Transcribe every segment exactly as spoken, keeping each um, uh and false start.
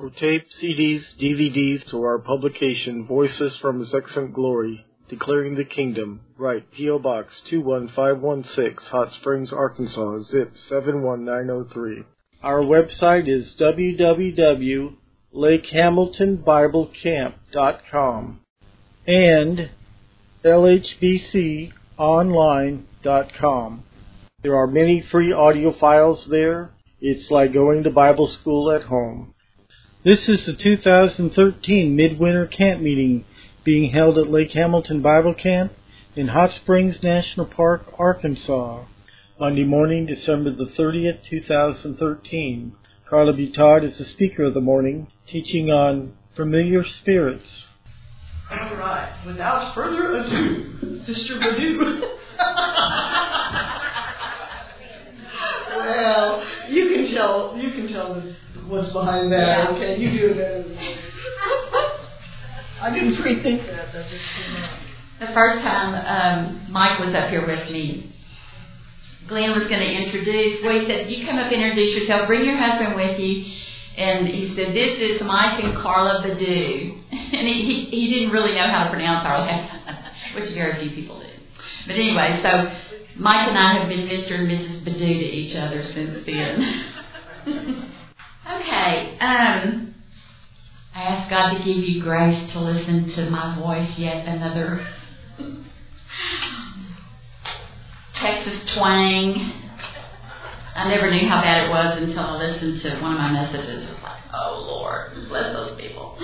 For tape, C Ds, D V Ds to our publication, Voices from His Excellent Glory, Declaring the Kingdom, write P O. Box two one five one six, Hot Springs, Arkansas, zip seven one nine zero three. Our website is w w w dot lake hamilton bible camp dot com and l h b c online dot com. There are many free audio files there. It's like going to Bible school at home. This is the two thousand thirteen Midwinter Camp Meeting being held at Lake Hamilton Bible Camp in Hot Springs National Park, Arkansas, Monday morning, December the thirtieth, two thousand thirteen. Carla B. Todd is the speaker of the morning, teaching on familiar spirits. All right. Without further ado, Sister Badu. Well, you can tell. You can tell what's behind that. Yeah. Okay, you do that. I didn't pre-think that. That just came out. The first time um, Mike was up here with me, Glenn was going to introduce. Well, he said, "You come up and introduce yourself. Bring your husband with you." And he said, "This is Mike and Carla Badu." And he, he, he didn't really know how to pronounce our last name, which very few people do. But anyway, so Mike and I have been Mister and Missus Badu to each other since then. Okay. Um, I ask God to give you grace to listen to my voice yet another Texas twang. I never knew how bad it was until I listened to one of my messages. It was like, oh, Lord, bless those people.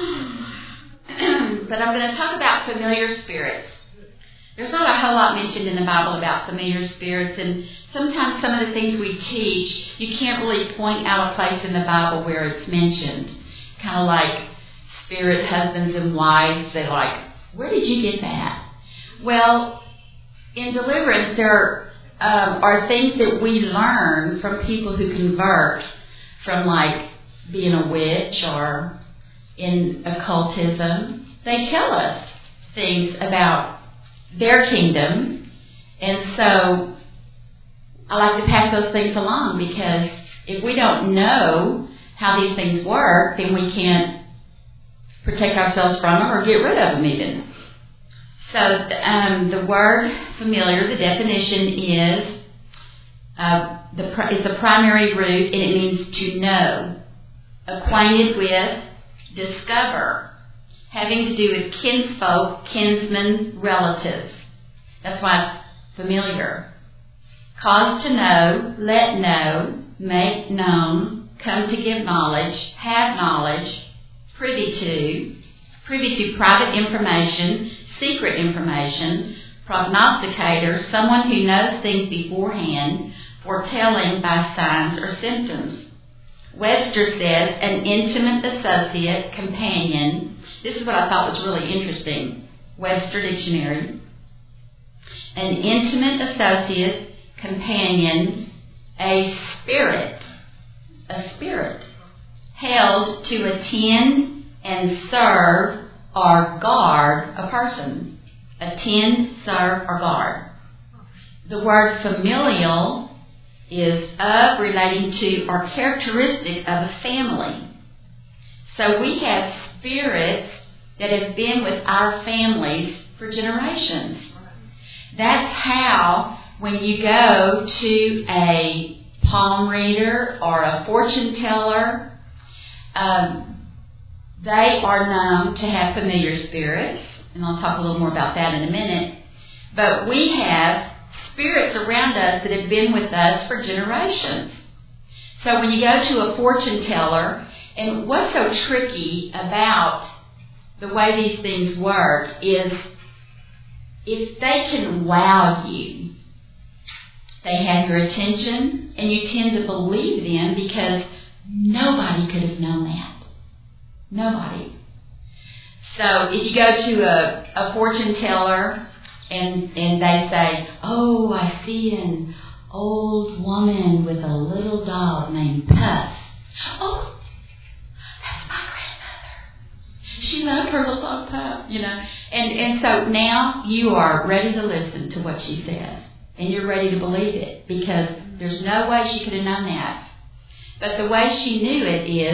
But I'm going to talk about familiar spirits. There's not a whole lot mentioned in the Bible about familiar spirits, and sometimes some of the things we teach, you can't really point out a place in the Bible where it's mentioned. Kind of like spirit husbands and wives. They're like, where did you get that? Well, in deliverance, there um, are things that we learn from people who convert from, like, being a witch or in occultism. They tell us things about their kingdom, and so I like to pass those things along, because if we don't know how these things work, then we can't protect ourselves from them or get rid of them even. So um, the word familiar, the definition is uh, the it's a primary root, and it means to know, acquainted with, discover, having to do with kinsfolk, kinsmen, relatives. That's why it's familiar. Cause to know, let know, make known, come to give knowledge, have knowledge, privy to, privy to private information, secret information, prognosticator, someone who knows things beforehand, foretelling by signs or symptoms. Webster says, an intimate associate, companion. This is what I thought was really interesting. Webster Dictionary. An intimate associate, companion, a spirit, a spirit, held to attend and serve or guard a person. Attend, serve, or guard. The word familial is of, relating to, or characteristic of a family. So we have spirits that have been with our families for generations. That's how, when you go to a palm reader or a fortune teller, um, they are known to have familiar spirits, and I'll talk a little more about that in a minute. But we have spirits around us that have been with us for generations. So when you go to a fortune teller, and what's so tricky about the way these things work is if they can wow you, they have your attention, and you tend to believe them because nobody could have known that. Nobody. So if you go to a, a fortune teller and, and they say, oh, I see an old woman with a little dog named Puff. Oh, that's my grandmother. She loved her little dog Puff, you know. And, and so now you are ready to listen to what she says. And you're ready to believe it, because there's no way she could have known that. But the way she knew it is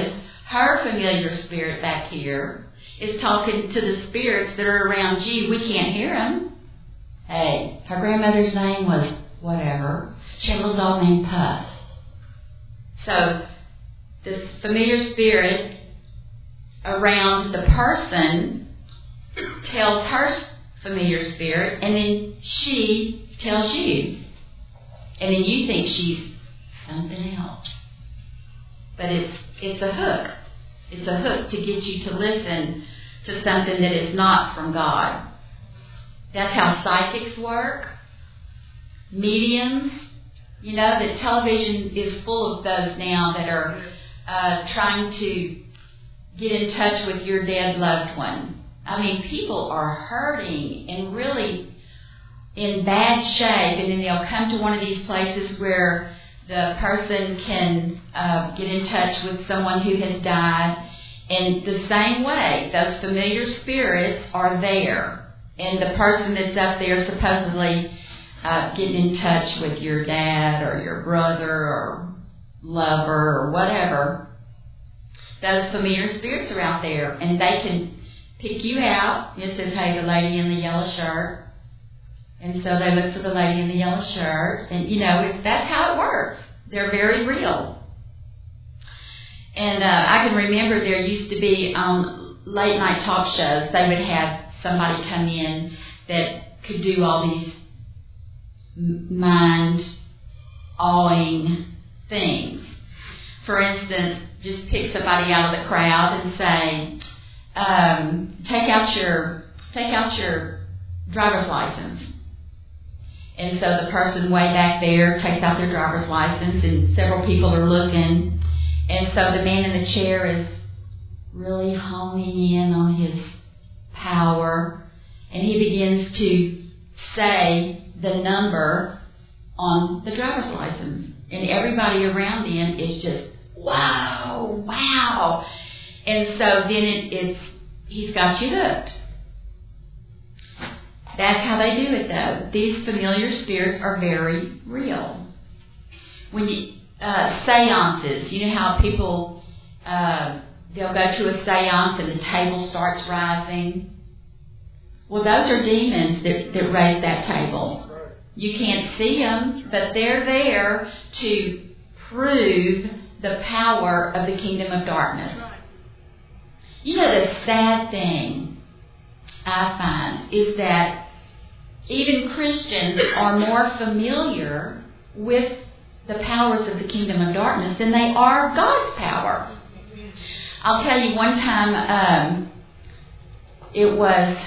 Her familiar spirit back here is talking to the spirits that are around you. We can't hear them. Hey, her grandmother's name was whatever. She had a little dog named Puff. So this familiar spirit around the person tells her familiar spirit, and then she tells you. And then you think she's something else. But it's it's a hook. It's a hook to get you to listen to something that is not from God. That's how psychics work. Mediums. You know, that television is full of those now that are uh, trying to get in touch with your dead loved one. I mean, people are hurting and really in bad shape, and then they'll come to one of these places where the person can uh, get in touch with someone who has died. And the same way, those familiar spirits are there. And the person that's up there supposedly uh, getting in touch with your dad or your brother or lover or whatever, those familiar spirits are out there. And they can pick you out. It says, hey, the lady in the yellow shirt. And so they look for the lady in the yellow shirt. And, you know, it's, that's how it works. They're very real. And uh, I can remember there used to be on late night talk shows, they would have somebody come in that could do all these mind-awing things. For instance, just pick somebody out of the crowd and say, um, take out your take out your driver's license. And so the person way back there takes out their driver's license, and several people are looking. And so the man in the chair is really honing in on his power, and he begins to say the number on the driver's license. And everybody around him is just, wow, wow. And so then it, it's, he's got you hooked. That's how they do it, though. These familiar spirits are very real. When you, uh, seances, you know how people, uh, they'll go to a seance and the table starts rising? Well, those are demons that, that raise that table. You can't see them, but they're there to prove the power of the kingdom of darkness. You know, the sad thing I find is that even Christians are more familiar with the powers of the kingdom of darkness than they are God's power. I'll tell you, one time, um, it was,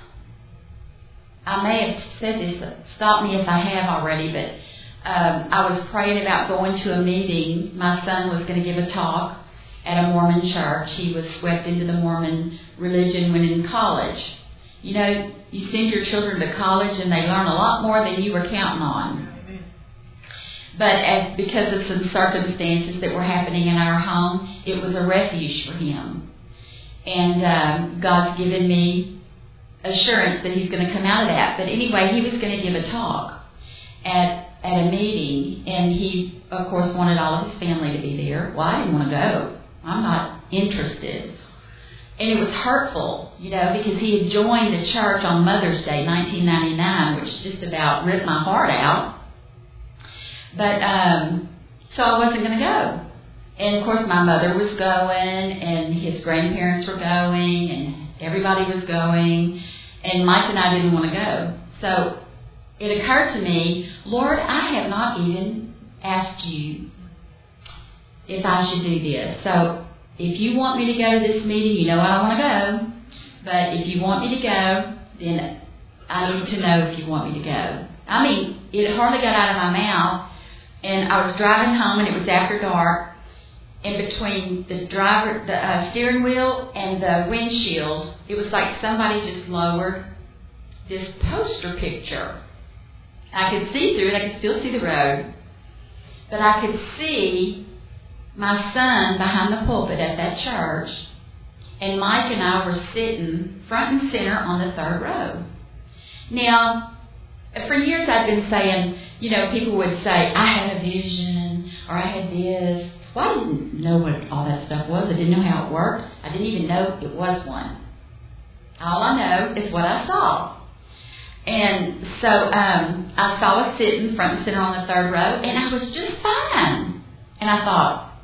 I may have said this, stop me if I have already, but um, I was praying about going to a meeting. My son was going to give a talk at a Mormon church. He was swept into the Mormon religion when in college. You know, you send your children to college and they learn a lot more than you were counting on. But as, because of some circumstances that were happening in our home, it was a refuge for him. And um, God's given me assurance that he's going to come out of that. But anyway, he was going to give a talk at, at a meeting, and he, of course, wanted all of his family to be there. Well, I didn't want to go. I'm not interested. And it was hurtful, you know, because he had joined the church on Mother's Day, nineteen ninety-nine, which just about ripped my heart out. But, um, so I wasn't going to go. And, of course, my mother was going, and his grandparents were going, and everybody was going. And Mike and I didn't want to go. So it occurred to me, Lord, I have not even asked you if I should do this. So if you want me to go to this meeting, you know I want to go. But if you want me to go, then I need to know if you want me to go. I mean, it hardly got out of my mouth. And I was driving home, and it was after dark. And between the driver, the uh, steering wheel and the windshield, it was like somebody just lowered this poster picture. I could see through it. I could still see the road. But I could see my son behind the pulpit at that church. And Mike and I were sitting front and center on the third row. Now, for years I've been saying, you know, people would say, I had a vision, or I had this. Well, I didn't know what all that stuff was. I didn't know how it worked. I didn't even know it was one. All I know is what I saw. And so um, I saw us sitting front and center on the third row, and I was just fine. And I thought,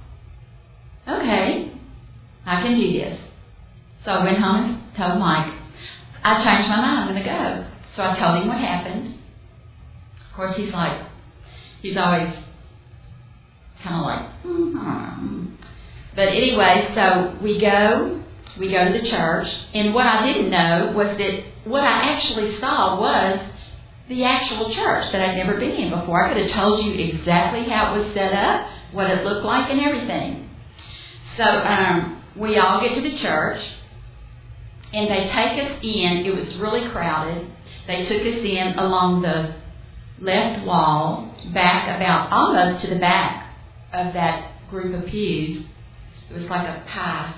okay, I can do this. So I went home and told Mike, I changed my mind, I'm going to go. So I told him what happened. Of course, he's like, he's always kind of like, mm, I don't know. But anyway, so we go, we go to the church, and what I didn't know was that what I actually saw was the actual church that I'd never been in before. I could have told you exactly how it was set up, what it looked like, and everything. So um, we all get to the church, and they take us in. It was really crowded. They took us in along the left wall, back about almost to the back of that group of pews. It was like a pie,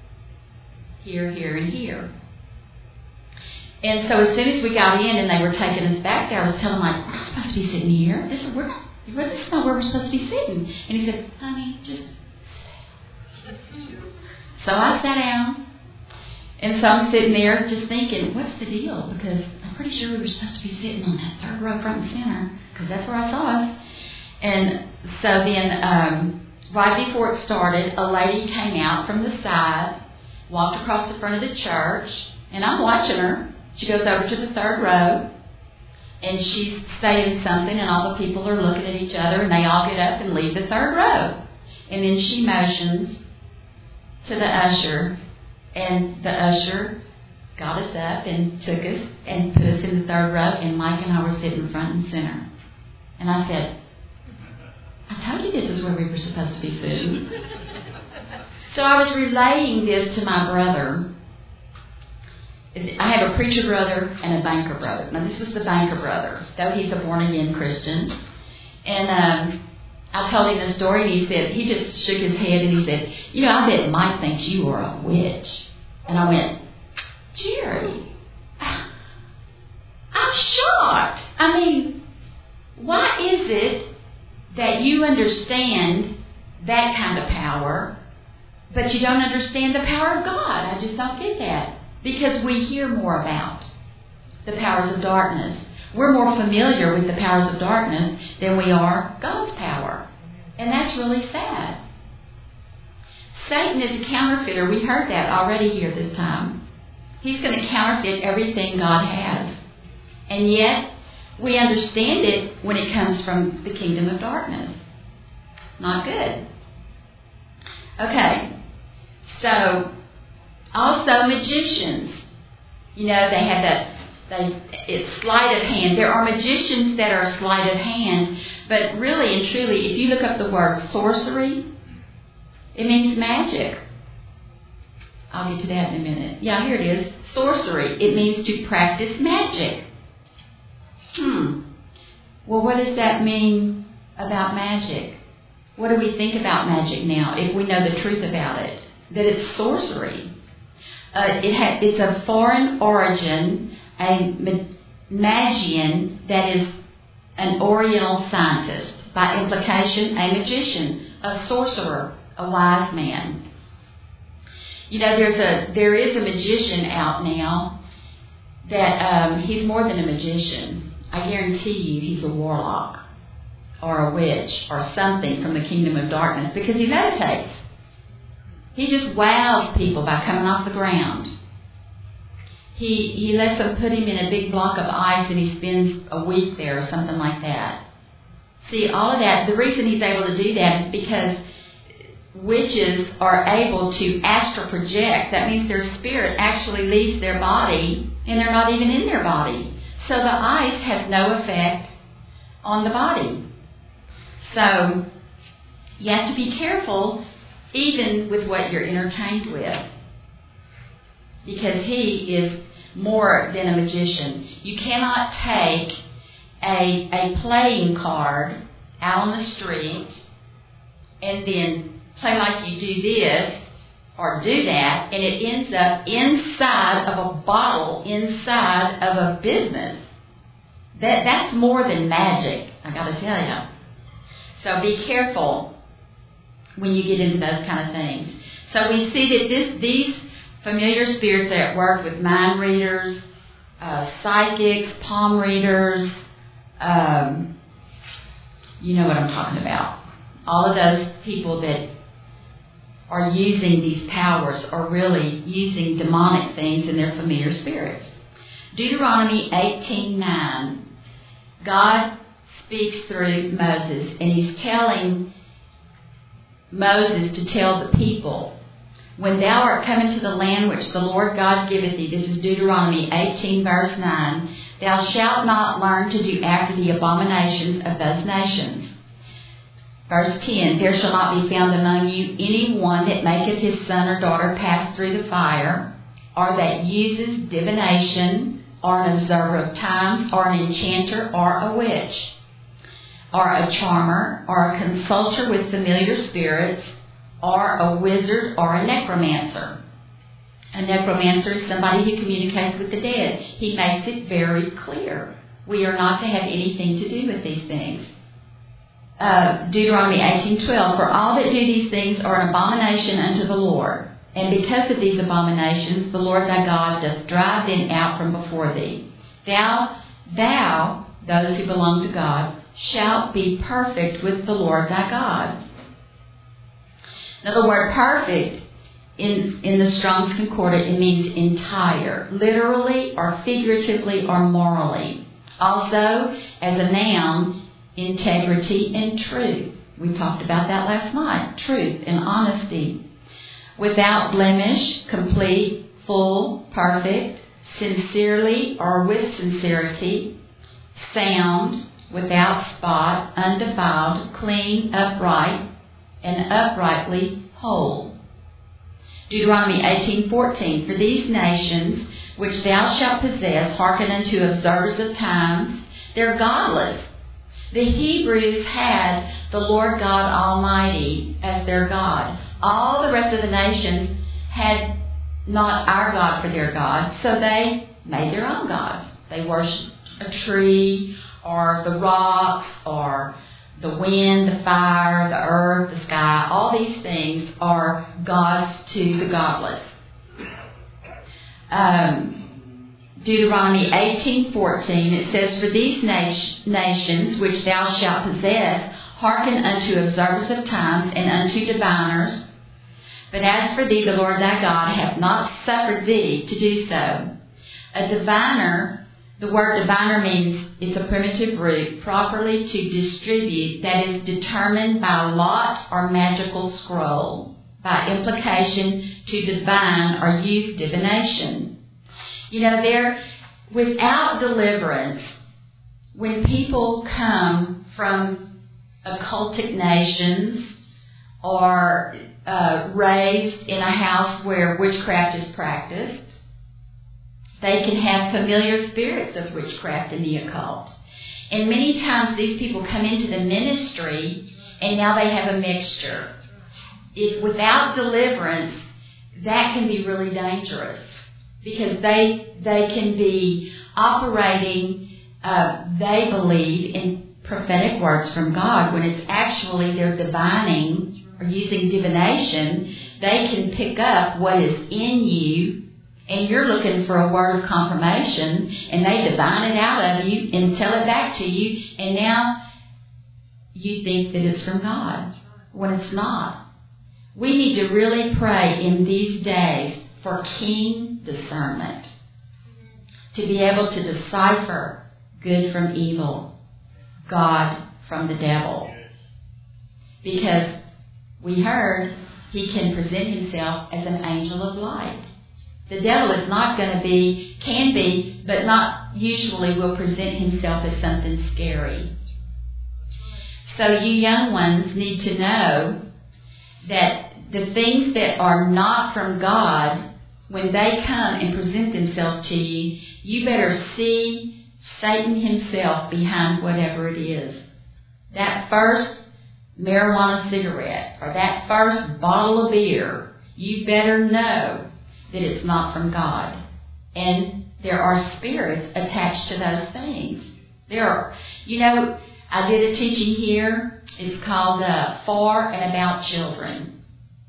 here, here, and here. And so as soon as we got in and they were taking us back there, I was telling Mike, we're not supposed to be sitting here. This is, where, this is not where we're supposed to be sitting. And he said, honey, just sit. So I sat down. And so I'm sitting there just thinking, what's the deal? Because I'm pretty sure we were supposed to be sitting on that third row front and center, because that's where I saw us. And so then um, right before it started, a lady came out from the side, walked across the front of the church, and I'm watching her. She goes over to the third row, and she's saying something, and all the people are looking at each other, and they all get up and leave the third row. And then she motions to the usher, and the usher got us up and took us and put us in the third row, and Mike and I were sitting front and center. And I said, I told you this is where we were supposed to be sitting. So I was relaying this to my brother. I have a preacher brother and a banker brother. Now, this was the banker brother, though he's a born-again Christian. And um, I told him the story, and he said, he just shook his head, and he said, you know, I bet Mike thinks you are a witch. And I went, Jerry, I'm shocked. I mean, why is it that you understand that kind of power, but you don't understand the power of God? I just don't get that. Because we hear more about the powers of darkness. We're more familiar with the powers of darkness than we are God's power. And that's really sad. Satan is a counterfeiter. We heard that already here this time. He's going to counterfeit everything God has. And yet, we understand it when it comes from the kingdom of darkness. Not good. Okay. So, also magicians. You know, they have that, they, it's sleight of hand. There are magicians that are sleight of hand, but really and truly, if you look up the word sorcery, it means magic. I'll get to that in a minute. Yeah, here it is. Sorcery. It means to practice magic. Hmm. Well, what does that mean about magic? What do we think about magic now if we know the truth about it? That it's sorcery. Uh, it ha- it's a foreign origin, a ma- magian that is an Oriental scientist. By implication, a magician, a sorcerer, a wise man. You know, there's a there is a magician out now that um, he's more than a magician. I guarantee you he's a warlock or a witch or something from the kingdom of darkness, because he meditates. He just wows people by coming off the ground. He he lets them put him in a big block of ice, and he spends a week there or something like that. See, all of that, the reason he's able to do that is because witches are able to astral project. That means their spirit actually leaves their body, and they're not even in their body. So the ice has no effect on the body. So you have to be careful even with what you're entertained with, because he is more than a magician. You cannot take a, a playing card out on the street and then play like you do this or do that, and it ends up inside of a bottle, inside of a business. That That's more than magic, I got to tell you. So be careful when you get into those kind of things. So we see that this, these familiar spirits are at work with mind readers, uh, psychics, palm readers, um, you know what I'm talking about. All of those people that are using these powers are really using demonic things in their familiar spirits. Deuteronomy eighteen nine, God speaks through Moses, and he's telling Moses to tell the people, when thou art come into the land which the Lord God giveth thee, this is Deuteronomy eighteen verse nine, thou shalt not learn to do after the abominations of those nations. Verse ten, there shall not be found among you any one that maketh his son or daughter pass through the fire, or that uses divination, or an observer of times, or an enchanter, or a witch, or a charmer, or a consulter with familiar spirits, or a wizard, or a necromancer. A necromancer is somebody who communicates with the dead. He makes it very clear. We are not to have anything to do with these things. Uh, Deuteronomy eighteen twelve, for all that do these things are an abomination unto the Lord. And because of these abominations, the Lord thy God doth drive them out from before thee. Thou, thou, those who belong to God, shalt be perfect with the Lord thy God. Now the word perfect in, in the Strong's Concordance, it means entire, literally or figuratively or morally. Also, as a noun, integrity and truth. We talked about that last night. Truth and honesty. Without blemish, complete, full, perfect, sincerely or with sincerity, sound, without spot, undefiled, clean, upright, and uprightly whole. Deuteronomy eighteen fourteen, for these nations which thou shalt possess hearken unto observers of times, they're godless. The Hebrews had the Lord God Almighty as their God. All the rest of the nations had not our God for their God, so they made their own gods. They worshipped a tree, or the rocks, or the wind, the fire, the earth, the sky. All these things are gods to the godless. Um... Deuteronomy eighteen fourteen, it says, for these na- nations which thou shalt possess hearken unto observers of times and unto diviners. But as for thee, the Lord thy God hath not suffered thee to do so. A diviner, the word diviner means, it's a primitive root, properly to distribute, that is determined by lot or magical scroll, by implication to divine or use divination. You know, there, without deliverance, when people come from occultic nations or uh, raised in a house where witchcraft is practiced, they can have familiar spirits of witchcraft in the occult. And many times these people come into the ministry and now they have a mixture. If without deliverance, that can be really dangerous. Because they they can be operating, uh, they believe, in prophetic words from God, when it's actually they're divining or using divination. They can pick up what is in you, and you're looking for a word of confirmation, and they divine it out of you and tell it back to you, and now you think that it's from God, when it's not. We need to really pray in these days for keen discernment, to be able to decipher good from evil, God from the devil. Because we heard he can present himself as an angel of light. The devil is not going to be, can be, but not usually will present himself as something scary. So you young ones need to know that the things that are not from God, when they come and present themselves to you, you better see Satan himself behind whatever it is. That first marijuana cigarette or that first bottle of beer, you better know that it's not from God. And there are spirits attached to those things. There are, you know, I did a teaching here It's called uh, For and About Children.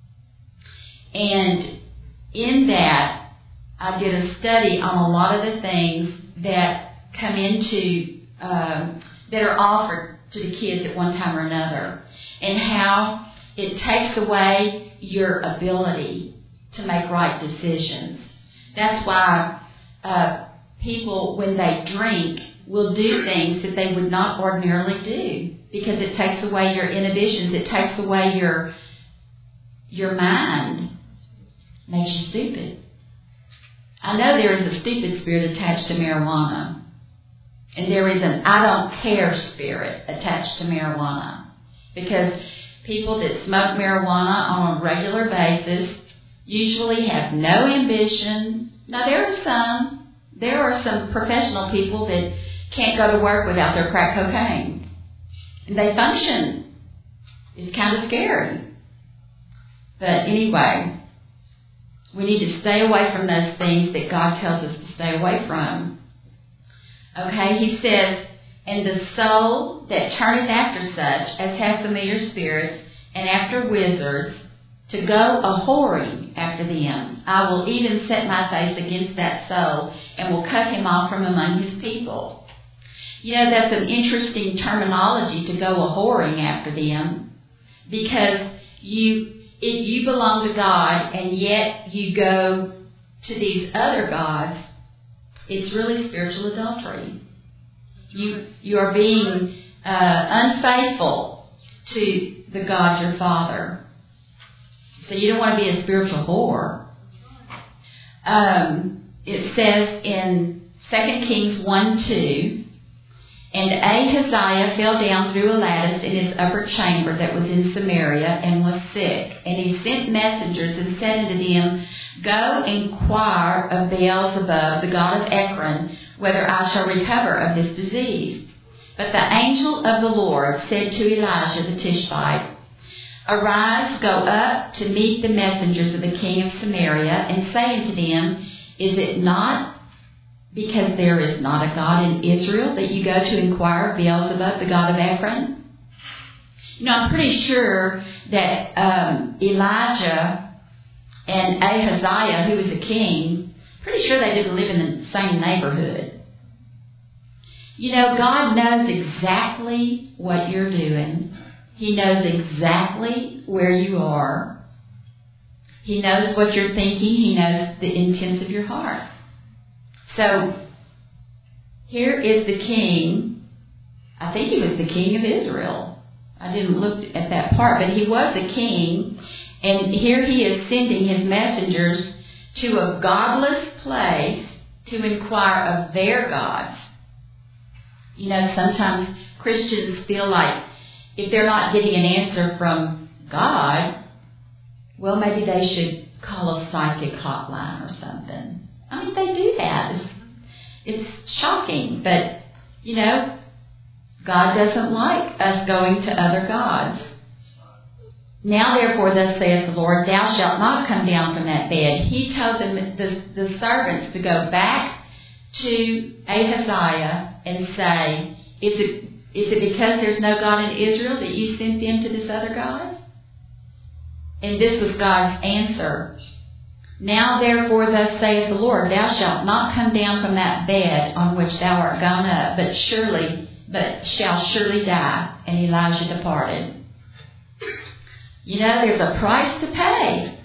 And in that, I did a study on a lot of the things that come into, um, that are offered to the kids at one time or another, and how it takes away your ability to make right decisions. That's why uh, people, when they drink, will do things that they would not ordinarily do, because it takes away your inhibitions. It takes away your your mind. Makes you stupid. I know there is a stupid spirit attached to marijuana. And there is an I don't care spirit attached to marijuana. Because people that smoke marijuana on a regular basis usually have no ambition. Now there are some, there are some professional people that can't go to work without their crack cocaine. And they function. It's kind of scary. But anyway, we need to stay away from those things that God tells us to stay away from. Okay, he says, and the soul that turneth after such as have familiar spirits and after wizards, to go a whoring after them, I will even set my face against that soul and will cut him off from among his people. You know, that's an interesting terminology, to go a whoring after them, because you if you belong to God and yet you go to these other gods, it's really spiritual adultery. You you are being uh, unfaithful to the God your Father. So you don't want to be a spiritual whore. Um, it says in Second Kings one two, and Ahaziah fell down through a lattice in his upper chamber that was in Samaria and was sick. And he sent messengers and said unto them, Go inquire of Beelzebub, the god of Ekron, whether I shall recover of this disease. But the angel of the Lord said to Elijah the Tishbite, Arise, go up to meet the messengers of the king of Samaria, and say unto them, Is it not because there is not a God in Israel that you go to inquire of Beelzebub, the god of Ekron? You know, I'm pretty sure that um, Elijah and Ahaziah, who was a king, pretty sure they didn't live in the same neighborhood. You know, God knows exactly what you're doing. He knows exactly where you are. He knows what you're thinking. He knows the intents of your heart. So, here is the king. I think he was the king of Israel. I didn't look at that part, but he was a king. And here he is sending his messengers to a godless place to inquire of their gods. You know, sometimes Christians feel like if they're not getting an answer from God, well, maybe they should call a psychic hotline or something. I mean, they do that. It's, it's shocking, but, you know, God doesn't like us going to other gods. Now, therefore, thus saith the Lord, Thou shalt not come down from that bed. He told them, the, the servants to go back to Ahaziah and say, Is it, is it because there's no God in Israel that you sent them to this other God? And this was God's answer. Now therefore thus saith the Lord, Thou shalt not come down from that bed on which thou art gone up, but surely, but shall surely die. And Elijah departed. You know, there's a price to pay.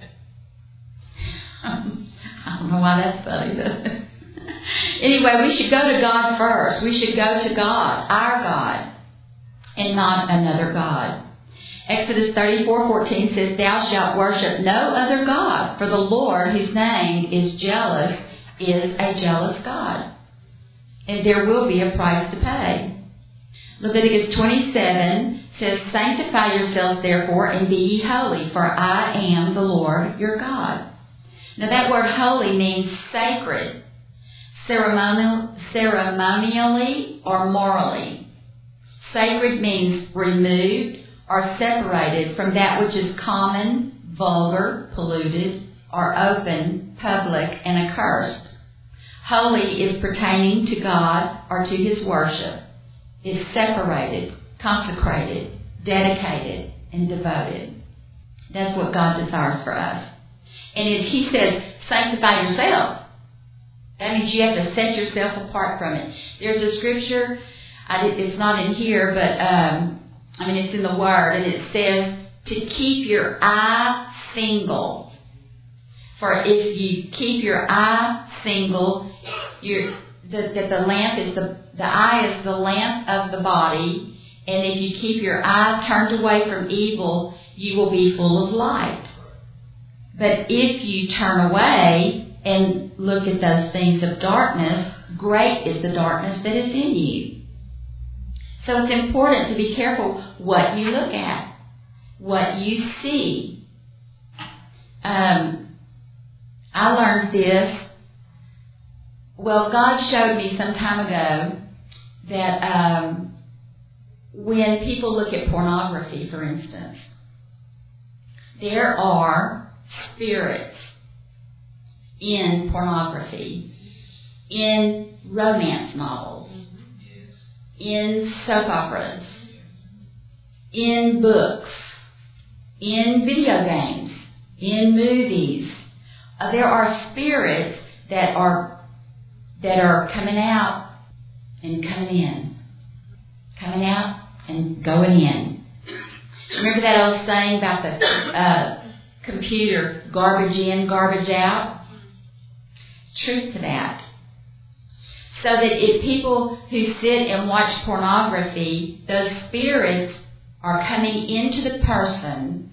I don't know why that's funny, but anyway, we should go to God first. We should go to God, our God, and not another God. Exodus thirty-four fourteen says, Thou shalt worship no other God, for the Lord, whose name is jealous, is a jealous God. And there will be a price to pay. Leviticus twenty-seven says, Sanctify yourselves therefore, and be ye holy, for I am the Lord your God. Now that word holy means sacred, ceremonial, ceremonially or morally. Sacred means removed or separated from that which is common, vulgar, polluted, or open, public, and accursed. Holy is pertaining to God or to his worship. Is separated, consecrated, dedicated and devoted. That's what God desires for us. And as He says, sanctify yourselves. That means you have to set yourself apart from it. There's a scripture, I did, it's not in here, but um, I mean it's in the Word, and it says to keep your eye single. For if you keep your eye single, you're, the, the, the lamp is the the eye is the lamp of the body, and if you keep your eye turned away from evil, you will be full of light. But if you turn away and look at those things of darkness, great is the darkness that is in you. So it's important to be careful what you look at, what you see. Um, I learned this. Well, God showed me some time ago that um, when people look at pornography, for instance, there are spirits in pornography, in romance novels, in soap operas, in books, in video games, in movies. Uh, there are spirits that are that are coming out and coming in, coming out and going in. Remember that old saying about the uh, computer, garbage in, garbage out? Truth to that. So that if people who sit and watch pornography, those spirits are coming into the person.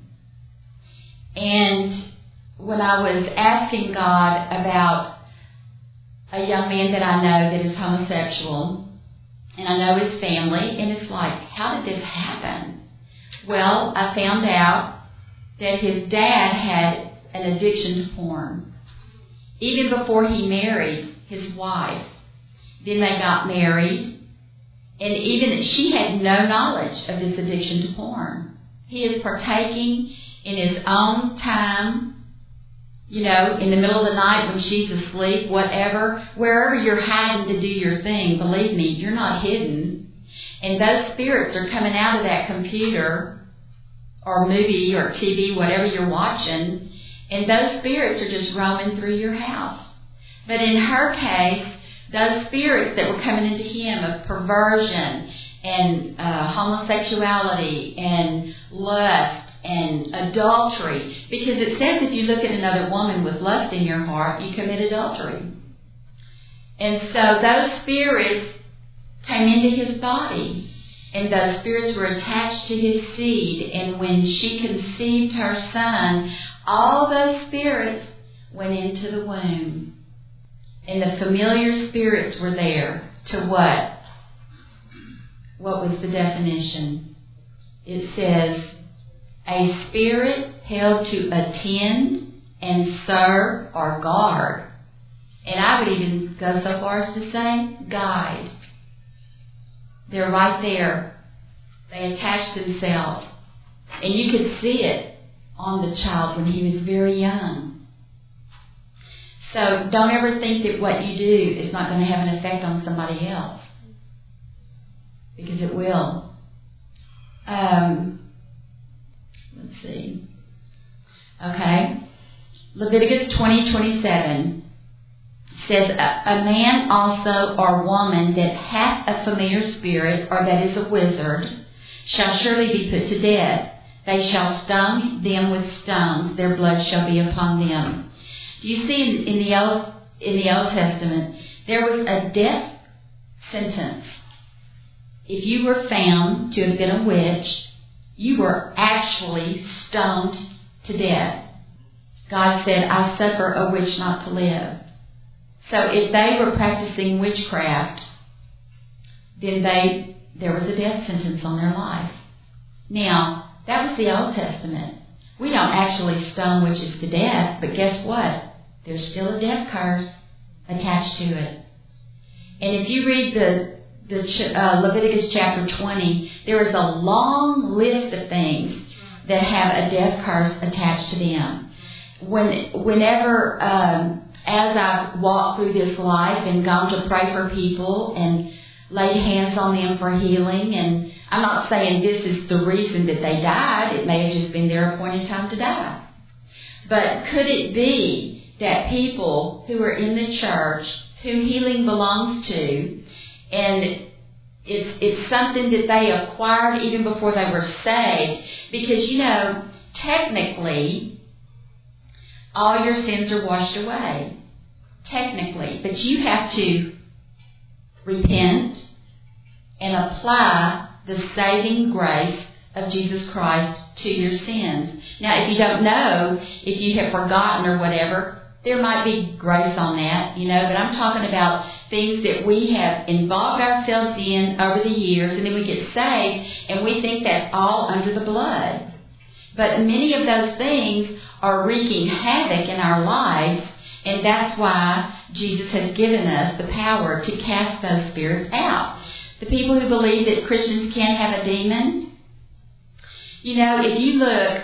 And when I was asking God about a young man that I know that is homosexual, and I know his family, and it's like, how did this happen? Well, I found out that his dad had an addiction to porn, even before he married his wife. Then they got married, and even she had no knowledge of this addiction to porn. He is partaking in his own time, you know, in the middle of the night when she's asleep, whatever, wherever you're hiding to do your thing, believe me, you're not hidden. And those spirits are coming out of that computer or movie or T V, whatever you're watching, and those spirits are just roaming through your house. But in her case, those spirits that were coming into him of perversion and uh, homosexuality and lust and adultery, because it says if you look at another woman with lust in your heart, you commit adultery. And so those spirits came into his body, and those spirits were attached to his seed, and when she conceived her son, all those spirits went into the womb. And the familiar spirits were there to what? What was the definition? It says, a spirit held to attend and serve or guard. And I would even go so far as to say guide. They're right there. They attach themselves. And you could see it on the child when he was very young. So don't ever think that what you do is not going to have an effect on somebody else. Because it will. Um... Let's see. Okay. Leviticus twenty twenty-seven says, a, a man also or woman that hath a familiar spirit, or that is a wizard, shall surely be put to death. They shall stone them with stones. Their blood shall be upon them. Do you see in, in the Old in the Old Testament, there was a death sentence. If you were found to have been a witch, you were actually stoned to death. God said, I suffer a witch not to live. So if they were practicing witchcraft, then they there was a death sentence on their life. Now, that was the Old Testament. We don't actually stone witches to death, but guess what? There's still a death curse attached to it. And if you read the The, uh, Leviticus chapter twenty, there is a long list of things that have a death curse attached to them. When, whenever, um, as I've walked through this life and gone to pray for people and laid hands on them for healing. And I'm not saying this is the reason that they died. It may have just been their appointed time to die. But could it be that people who are in the church, who healing belongs to, and it's, it's something that they acquired even before they were saved? Because, you know, technically, all your sins are washed away. Technically. But you have to repent and apply the saving grace of Jesus Christ to your sins. Now, if you don't know, if you have forgotten or whatever, there might be grace on that, you know, but I'm talking about things that we have involved ourselves in over the years, and then we get saved, and we think that's all under the blood. But many of those things are wreaking havoc in our lives, and that's why Jesus has given us the power to cast those spirits out. The people who believe that Christians can't have a demon, you know, if you look,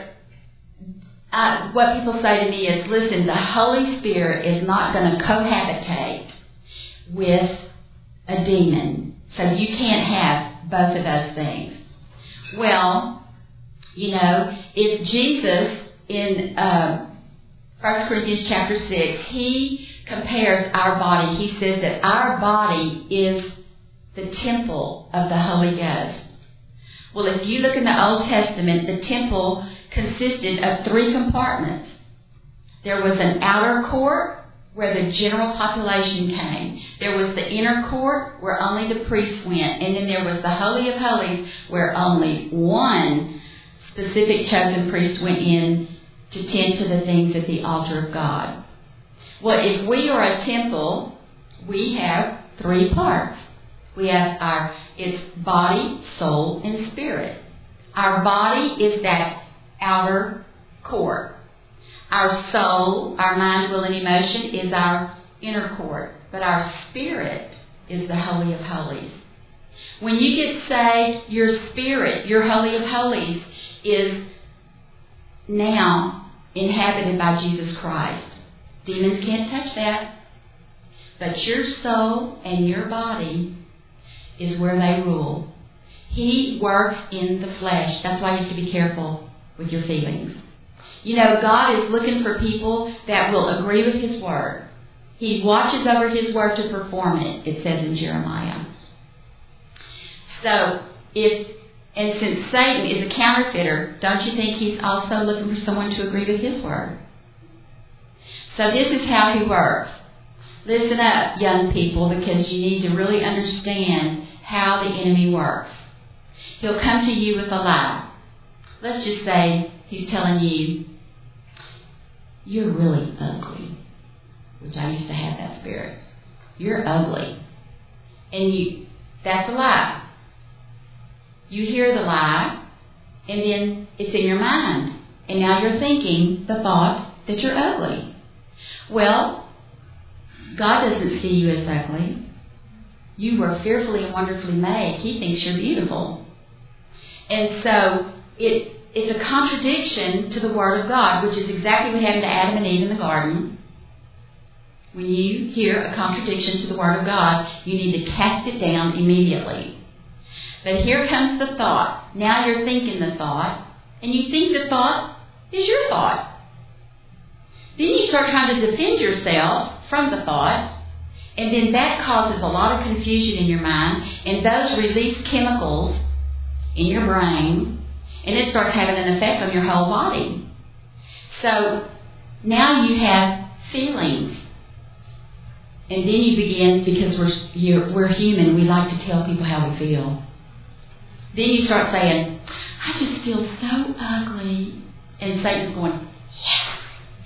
uh, what people say to me is, listen, the Holy Spirit is not going to cohabitate with a demon. So you can't have both of those things. Well, you know, if Jesus in uh, First Corinthians chapter six, he compares our body. He says that our body is the temple of the Holy Ghost. Well, if you look in the Old Testament, the temple consisted of three compartments. There was an outer court where the general population came. There was the inner court where only the priests went. And then there was the Holy of Holies where only one specific chosen priest went in to tend to the things at the altar of God. Well, if we are a temple, we have three parts. We have our, it's body, soul, and spirit. Our body is that outer court. Our soul, our mind, will, and emotion is our inner court. But our spirit is the Holy of Holies. When you get saved, your spirit, your Holy of Holies, is now inhabited by Jesus Christ. Demons can't touch that. But your soul and your body is where they rule. He works in the flesh. That's why you have to be careful with your feelings. You know, God is looking for people that will agree with His Word. He watches over His Word to perform it, it says in Jeremiah. So, if, and since Satan is a counterfeiter, don't you think he's also looking for someone to agree with His Word? So this is how he works. Listen up, young people, because you need to really understand how the enemy works. He'll come to you with a lie. Let's just say he's telling you, you're really ugly, which I used to have that spirit. You're ugly. And you, that's a lie. You hear the lie, and then it's in your mind. And now you're thinking the thought that you're ugly. Well, God doesn't see you as ugly. You were fearfully and wonderfully made. He thinks you're beautiful. And so it it's a contradiction to the Word of God, which is exactly what happened to Adam and Eve in the garden. When you hear a contradiction to the Word of God, you need to cast it down immediately. But here comes the thought. Now you're thinking the thought, and you think the thought is your thought. Then you start trying to defend yourself from the thought, and then that causes a lot of confusion in your mind, and those release chemicals in your brain, and it starts having an effect on your whole body. So now you have feelings. And then you begin, because we're, you're, we're human, we like to tell people how we feel. Then you start saying, I just feel so ugly. And Satan's going, yes.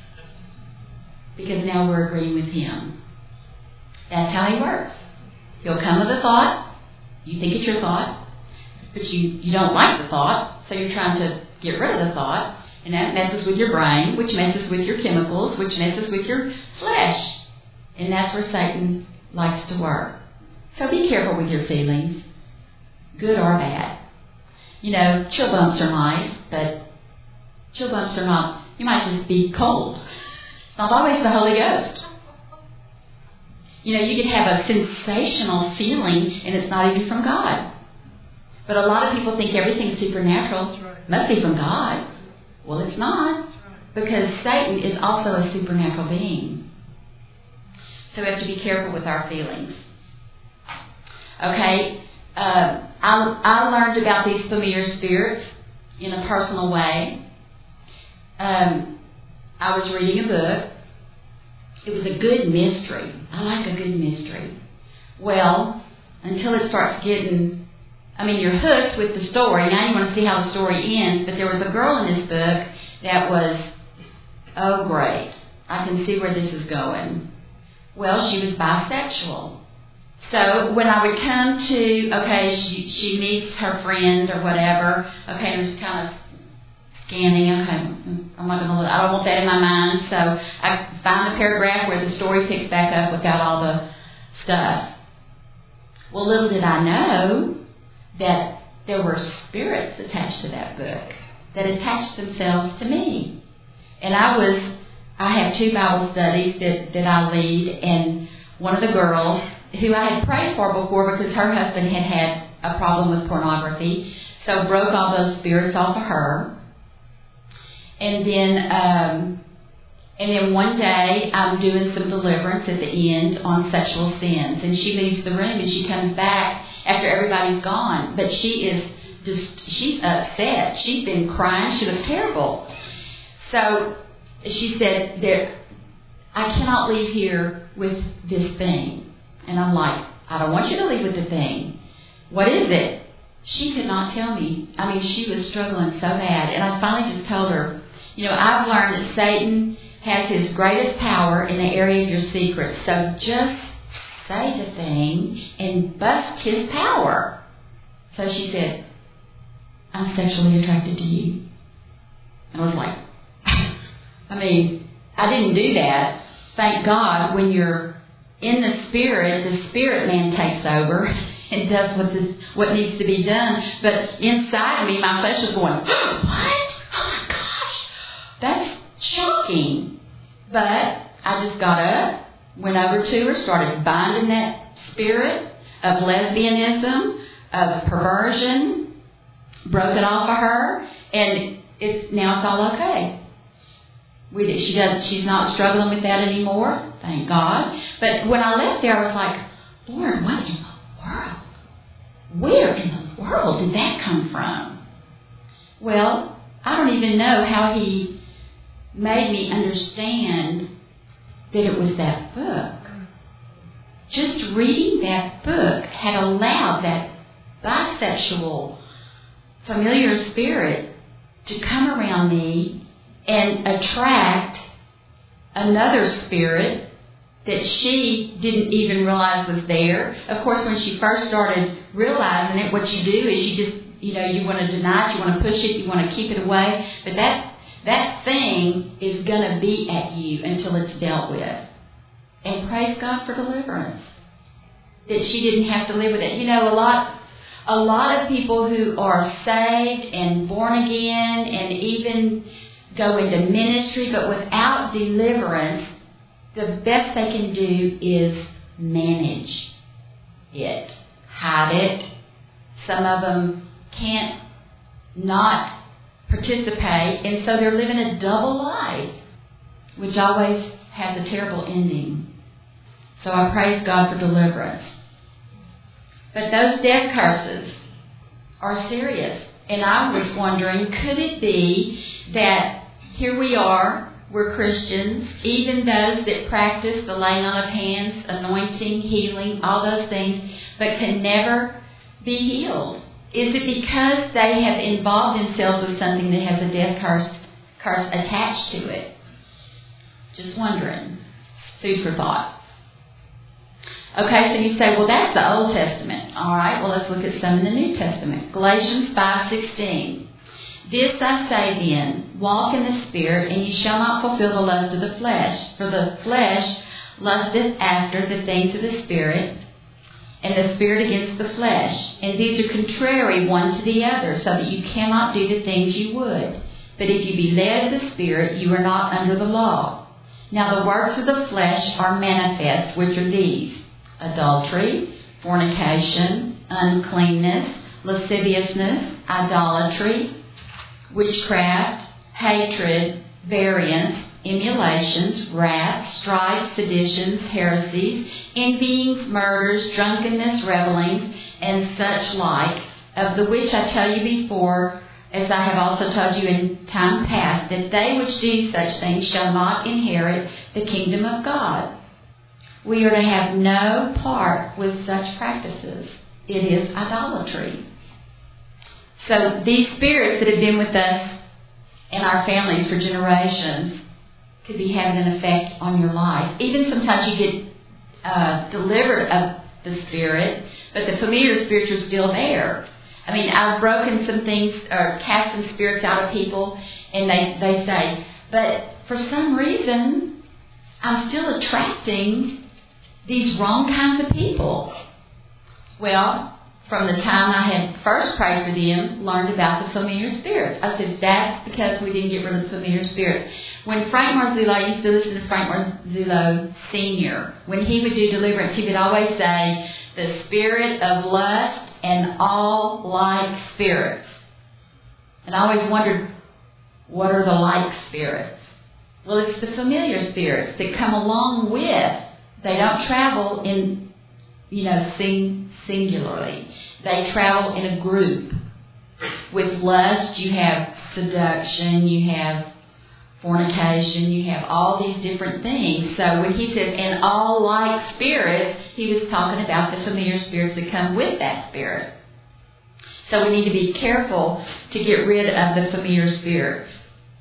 Because now we're agreeing with him. That's how he works. He'll come with a thought. You think it's your thought. But you, you don't like the thought. So you're trying to get rid of the thought. And that messes with your brain, which messes with your chemicals, which messes with your flesh. And that's where Satan likes to work. So be careful with your feelings, good or bad. You know, chill bumps are nice, but chill bumps are not, you might just be cold. It's not always the Holy Ghost. You know, you can have a sensational feeling and it's not even from God. But a lot of people think everything's supernatural. right. Must be from God. Well, it's not. Because Satan is also a supernatural being. So we have to be careful with our feelings. Okay, uh, I, I learned about these familiar spirits in a personal way. Um, I was reading a book. It was a good mystery. I like a good mystery. Well, until it starts getting, I mean, you're hooked with the story. Now you want to see how the story ends. But there was a girl in this book that was, oh, great. I can see where this is going. Well, she was bisexual. So when I would come to, okay, she she meets her friend or whatever, okay, and it's kind of scanning, okay, I'm not going to, I don't want that in my mind. So I find the paragraph where the story picks back up without all the stuff. Well, little did I know that there were spirits attached to that book that attached themselves to me. And I was, I have two Bible studies that, that I lead, and one of the girls, who I had prayed for before because her husband had had a problem with pornography, so broke all those spirits off of her. And then, um, and then one day I'm doing some deliverance at the end on sexual sins, and she leaves the room and she comes back after everybody's gone, but she is just, she's upset. She's been crying. She was terrible. So she said, "There, I cannot leave here with this thing." And I'm like, "I don't want you to leave with the thing. What is it?" She could not tell me. I mean, she was struggling so bad. And I finally just told her, you know, I've learned that Satan has his greatest power in the area of your secrets. So just say the thing and bust his power. So she said, "I'm sexually attracted to you." And I was like, I mean, I didn't do that. Thank God when you're in the spirit, the spirit man takes over and does what the, what needs to be done. But inside me, my flesh was going, "What? Oh my gosh, that's shocking." But I just got up, went over to her, started binding that spirit of lesbianism, of perversion, broke it off of her, and it's now it's all okay. We, she does. She's not struggling with that anymore, thank God. But when I left there, I was like, "Lord, what in the world? Where in the world did that come from?" Well, I don't even know how he made me understand that it was that book. Just reading that book had allowed that bisexual, familiar spirit to come around me and attract another spirit that she didn't even realize was there. Of course, when she first started realizing it, what you do is you just, you know, you want to deny it, you want to push it, you want to keep it away. But that that thing is going to be at you until it's dealt with. And praise God for deliverance. That she didn't have to live with it. You know, a lot a lot of people who are saved and born again and even go into ministry, but without deliverance, the best they can do is manage it, hide it. Some of them can't not participate, and so they're living a double life, which always has a terrible ending. So I praise God for deliverance. But those death curses are serious. And I was wondering, could it be that here we are, we're Christians, even those that practice the laying on of hands, anointing, healing, all those things, but can never be healed? Is it because they have involved themselves with something that has a death curse, curse attached to it? Just wondering. Food for thought. Okay, so you say, well, that's the Old Testament. All right, well, let's look at some in the New Testament. Galatians five sixteen. "This I say then, walk in the Spirit, and ye shall not fulfill the lust of the flesh. For the flesh lusteth after the things of the Spirit, and the Spirit against the flesh. And these are contrary one to the other, so that you cannot do the things you would. But if you be led of the Spirit, you are not under the law. Now the works of the flesh are manifest, which are these: adultery, fornication, uncleanness, lasciviousness, idolatry, witchcraft, hatred, variance, emulations, wrath, strife, seditions, heresies, envyings, murders, drunkenness, revellings, and such like, of the which I tell you before, as I have also told you in time past, that they which do such things shall not inherit the kingdom of God. We are to have no part with such practices. It is idolatry. So these spirits that have been with us and our families for generations could be having an effect on your life. Even sometimes you get uh, delivered of the spirit, but the familiar spirits are still there. I mean, I've broken some things or cast some spirits out of people, and they, they say, but for some reason, I'm still attracting these wrong kinds of people. Well, from the time I had first prayed for them, learned about the familiar spirits. I said, that's because we didn't get rid of the familiar spirits. When Frank Marzullo, I used to listen to Frank Marzullo Senior, when he would do deliverance, he would always say, the spirit of lust and all like spirits. And I always wondered, what are the like spirits? Well, it's the familiar spirits that come along with. They don't travel in, you know, sing, singularly. They travel in a group. With lust, you have seduction, you have fornication, you have all these different things. So when he says, and all like spirits, he was talking about the familiar spirits that come with that spirit. So we need to be careful to get rid of the familiar spirits.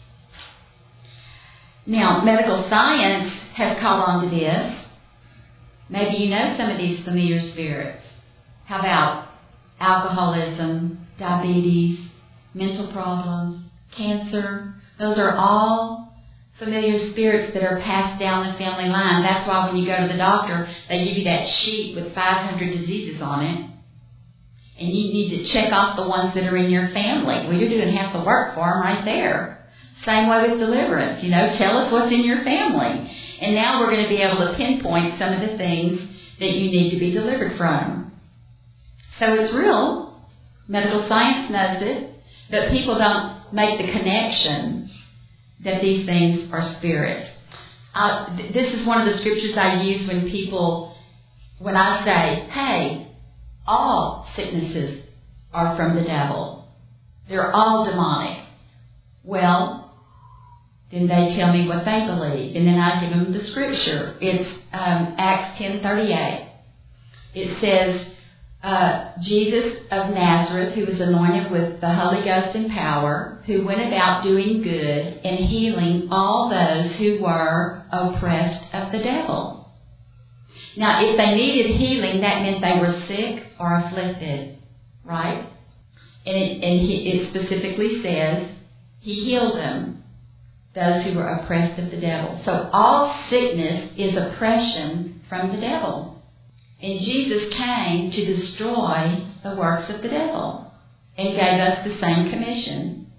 Now, medical science has caught on to this. Maybe you know some of these familiar spirits. How about alcoholism, diabetes, mental problems, cancer? Those are all familiar spirits that are passed down the family line. That's why when you go to the doctor, they give you that sheet with five hundred diseases on it. And you need to check off the ones that are in your family. Well, you're doing half the work for them right there. Same way with deliverance. You know, tell us what's in your family. And now we're going to be able to pinpoint some of the things that you need to be delivered from. So it's real. Medical science knows it. But people don't make the connection that these things are spirits. Uh, th- this is one of the scriptures I use when people, when I say, hey, all sicknesses are from the devil. They're all demonic. Well, then they tell me what they believe, and then I give them the scripture. It's um, Acts ten thirty-eight. It says, uh, Jesus of Nazareth, who was anointed with the Holy Ghost and power, who went about doing good and healing all those who were oppressed of the devil. Now, if they needed healing, that meant they were sick or afflicted, right? And it, and he, it specifically says he healed them, those who were oppressed of the devil. So all sickness is oppression from the devil. And Jesus came to destroy the works of the devil and gave us the same commission.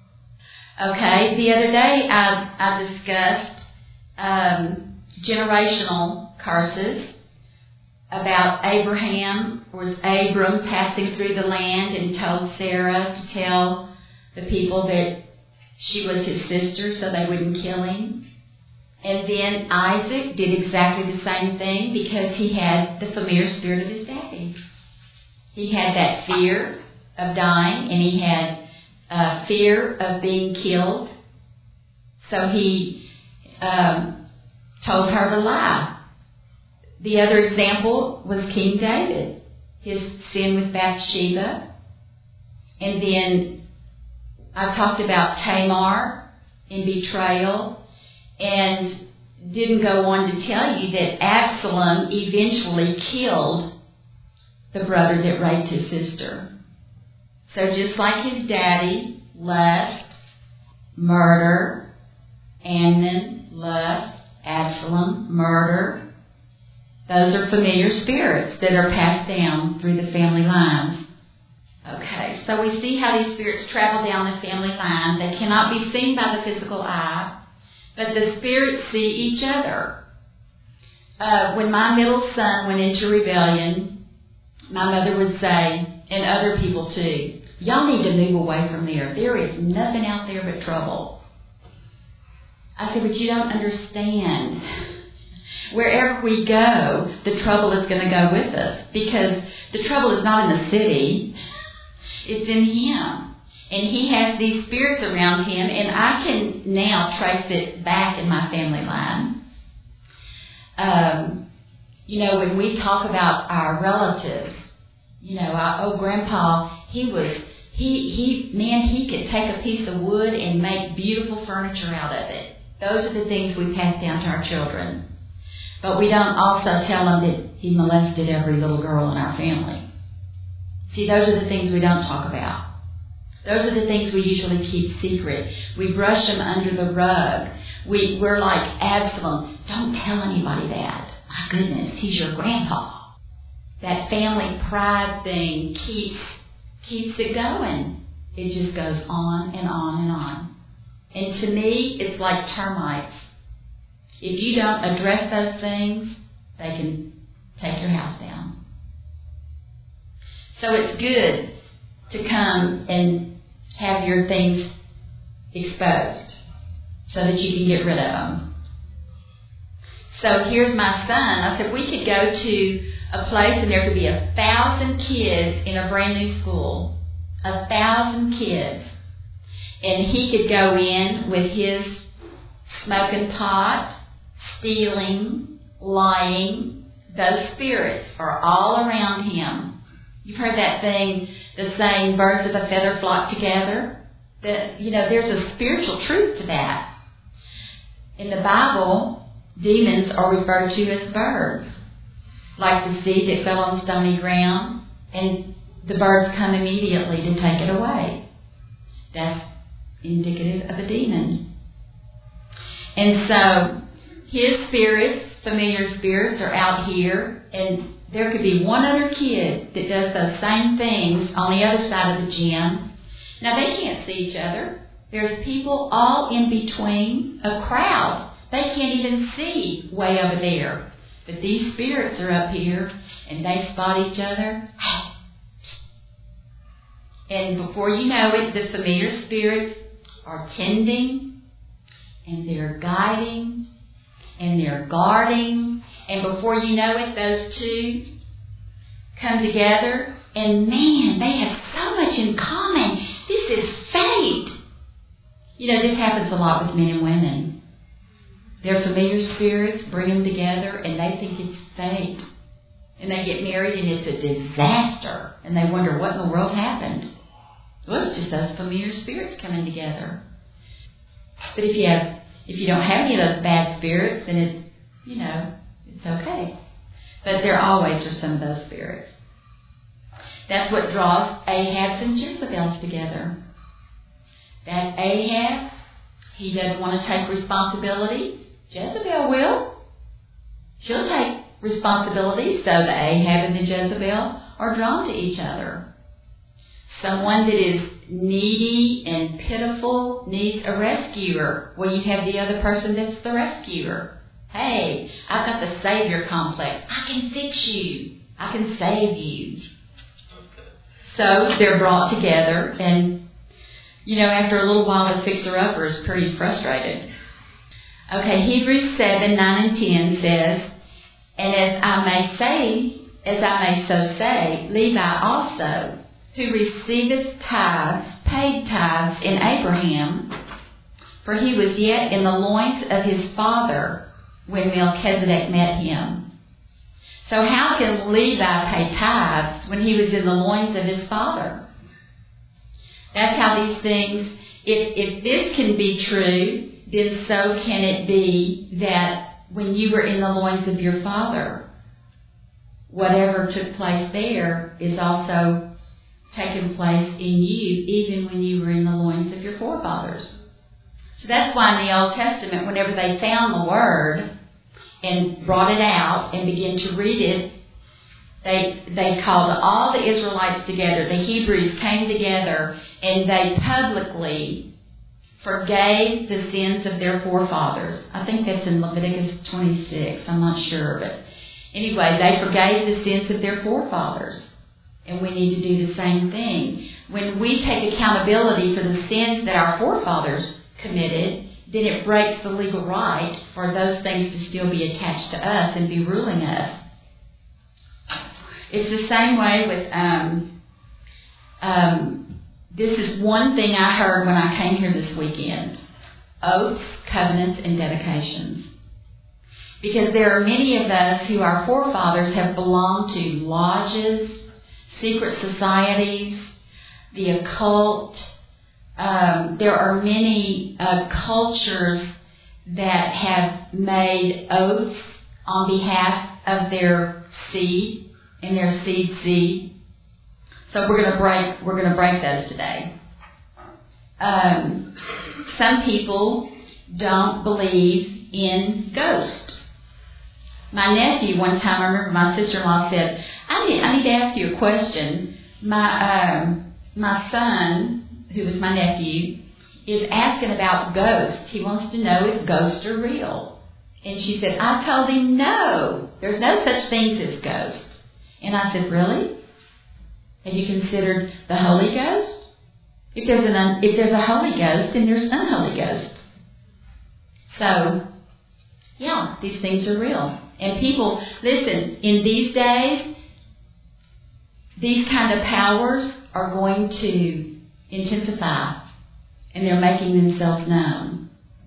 Okay, the other day I, I discussed um, generational curses about Abraham, was Abram passing through the land and told Sarah to tell the people that she was his sister so they wouldn't kill him. And then Isaac did exactly the same thing because he had the familiar spirit of his daddy. He had that fear of dying, and he had uh, fear of being killed. So he um, told her to lie. The other example was King David, his sin with Bathsheba. And then I talked about Tamar and betrayal, and didn't go on to tell you that Absalom eventually killed the brother that raped his sister. So just like his daddy, lust, murder, Amnon, lust, Absalom, murder, those are familiar spirits that are passed down through the family lines. Okay, so we see how these spirits travel down the family line. They cannot be seen by the physical eye. But the spirits see each other. Uh, when my middle son went into rebellion, my mother would say, and other people too, y'all need to move away from there. There is nothing out there but trouble. I said, but you don't understand. Wherever we go, the trouble is going to go with us, because the trouble is not in the city. It's in him. And he has these spirits around him, and I can now trace it back in my family line. Um, you know, when we talk about our relatives, you know, our old grandpa, he was, he, he, man, he could take a piece of wood and make beautiful furniture out of it. Those are the things we pass down to our children. But we don't also tell them that he molested every little girl in our family. See, those are the things we don't talk about. Those are the things we usually keep secret. We brush them under the rug. We, we're like Absalom. Don't tell anybody that. My goodness, he's your grandpa. That family pride thing keeps, keeps it going. It just goes on and on and on. And to me, it's like termites. If you don't address those things, they can take your house down. So it's good to come and have your things exposed so that you can get rid of them. So here's my son. I said we could go to a place and there could be a thousand kids in a brand new school. A thousand kids. And he could go in with his smoking pot, stealing, lying. Those spirits are all around him. You've heard that thing, the saying, birds of a feather flock together. That, you know, there's a spiritual truth to that. In the Bible, demons are referred to as birds, like the seed that fell on stony ground, and the birds come immediately to take it away. That's indicative of a demon. And so his spirits, familiar spirits, are out here, and there could be one other kid that does those same things on the other side of the gym. Now they can't see each other. There's people all in between, a crowd. They can't even see way over there. But these spirits are up here, and they spot each other. And before you know it, the familiar spirits are tending, and they're guiding, and they're guarding. And before you know it, those two come together, and man, they have so much in common. This is fate. You know, this happens a lot with men and women. Their familiar spirits bring them together, and they think it's fate. And they get married, and it's a disaster. And they wonder what in the world happened. Well, it's just those familiar spirits coming together. But if you have, if you don't have any of those bad spirits, then it, you know, it's okay. But there always are some of those spirits. That's what draws Ahab's and Jezebel's together. That Ahab, he doesn't want to take responsibility. Jezebel will. She'll take responsibility. So the Ahab and the Jezebel are drawn to each other. Someone that is needy and pitiful needs a rescuer. Well, you have the other person that's the rescuer. Hey, I've got the savior complex. I can fix you. I can save you. So they're brought together, and, you know, after a little while, the fixer-upper is pretty frustrated. Okay, Hebrews seven, nine, and ten says, and as I may say, as I may so say, Levi also, who receiveth tithes, paid tithes in Abraham, for he was yet in the loins of his father when Melchizedek met him. So how can Levi pay tithes when he was in the loins of his father? That's how these things, if, if this can be true, then so can it be that when you were in the loins of your father, whatever took place there is also taken place in you, even when you were in the loins of your forefathers. So that's why in the Old Testament, whenever they found the Word and brought it out and began to read it, they they called all the Israelites together. The Hebrews came together, and they publicly forgave the sins of their forefathers. I think that's in Leviticus twenty-six. I'm not sure. But anyway, they forgave the sins of their forefathers. And we need to do the same thing. When we take accountability for the sins that our forefathers committed, then it breaks the legal right for those things to still be attached to us and be ruling us. It's the same way with, um, um, this is one thing I heard when I came here this weekend. Oaths, covenants, and dedications. Because there are many of us who our forefathers have belonged to lodges, secret societies, the occult. Um, there are many uh, cultures that have made oaths on behalf of their seed and their seed seed. So we're going to break. We're going to break those today. Um, some people don't believe in ghosts. My nephew, one time, I remember my sister-in-law said, I need, I need to ask you a question. My um, my son, who was my nephew, is asking about ghosts. He wants to know if ghosts are real. And she said, I told him no. There's no such things as ghosts. And I said, really? Have you considered the Holy Ghost? If there's an un, if there's a Holy Ghost, then there's an unholy ghost. So, yeah, these things are real. And people, listen, in these days, these kind of powers are going to intensify, and they're making themselves known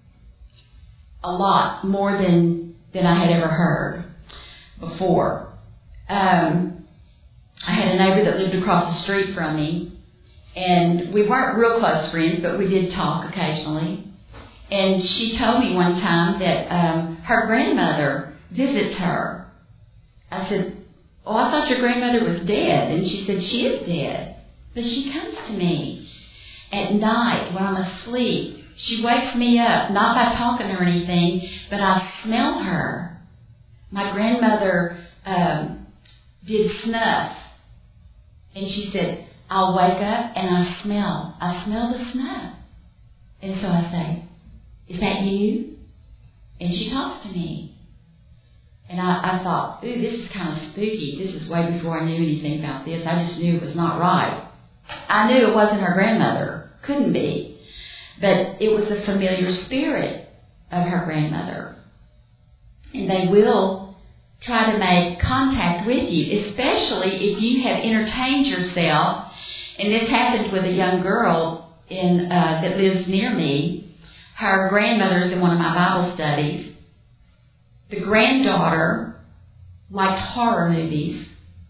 a lot more than, than I had ever heard before. Um, I had a neighbor that lived across the street from me, and we weren't real close friends, but we did talk occasionally. And she told me one time that um, her grandmother visits her. I said, oh, I thought your grandmother was dead. And she said, she is dead. But she comes to me at night when I'm asleep. She wakes me up, not by talking or anything, but I smell her. My grandmother um, did snuff. And she said, I'll wake up and I smell. I smell the snuff. And so I say, is that you? And she talks to me. And I, I thought, ooh, this is kind of spooky. This is way before I knew anything about this. I just knew it was not right. I knew it wasn't her grandmother. Couldn't be. But it was the familiar spirit of her grandmother. And they will try to make contact with you, especially if you have entertained yourself. And this happened with a young girl in uh, that lives near me. Her grandmother's in one of my Bible studies. The granddaughter liked horror movies.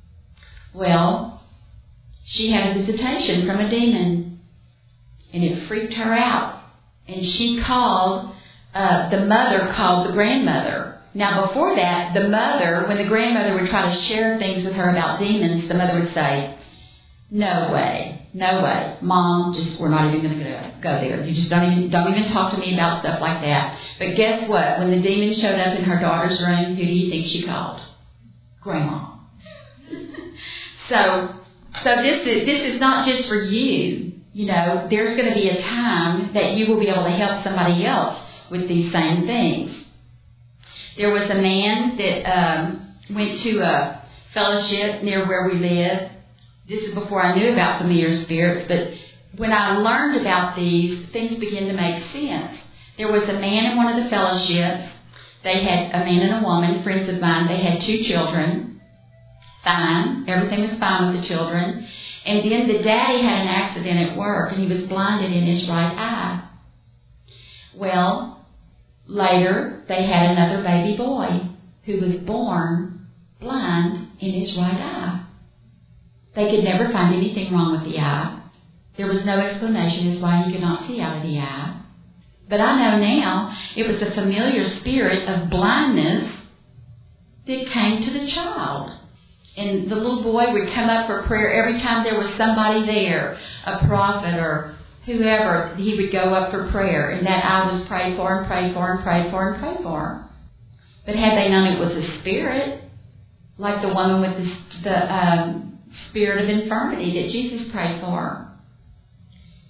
Well, she had a visitation from a demon, and it freaked her out. And she called, uh, the mother called the grandmother. Now, before that, the mother, when the grandmother would try to share things with her about demons, the mother would say, no way, no way. Mom, just we're not even going to go there. You just don't even don't even talk to me about stuff like that. But guess what? When the demon showed up in her daughter's room, who do you think she called? Grandma. so, so this is this is not just for you. You know, there's going to be a time that you will be able to help somebody else with these same things. There was a man that um, went to a fellowship near where we live. This is before I knew about familiar spirits, but when I learned about these, things began to make sense. There was a man in one of the fellowships. They had a man and a woman, friends of mine. They had two children. Fine. Everything was fine with the children. And then the daddy had an accident at work, and he was blinded in his right eye. Well, later, they had another baby boy who was born blind in his right eye. They could never find anything wrong with the eye. There was no explanation as why he could not see out of the eye. But I know now it was a familiar spirit of blindness that came to the child. And the little boy would come up for prayer every time there was somebody there, a prophet or whoever. He would go up for prayer, and that eye was prayed for and prayed for and prayed for and prayed for. But had they known it was a spirit, like the woman with the, the um, spirit of infirmity that Jesus prayed for,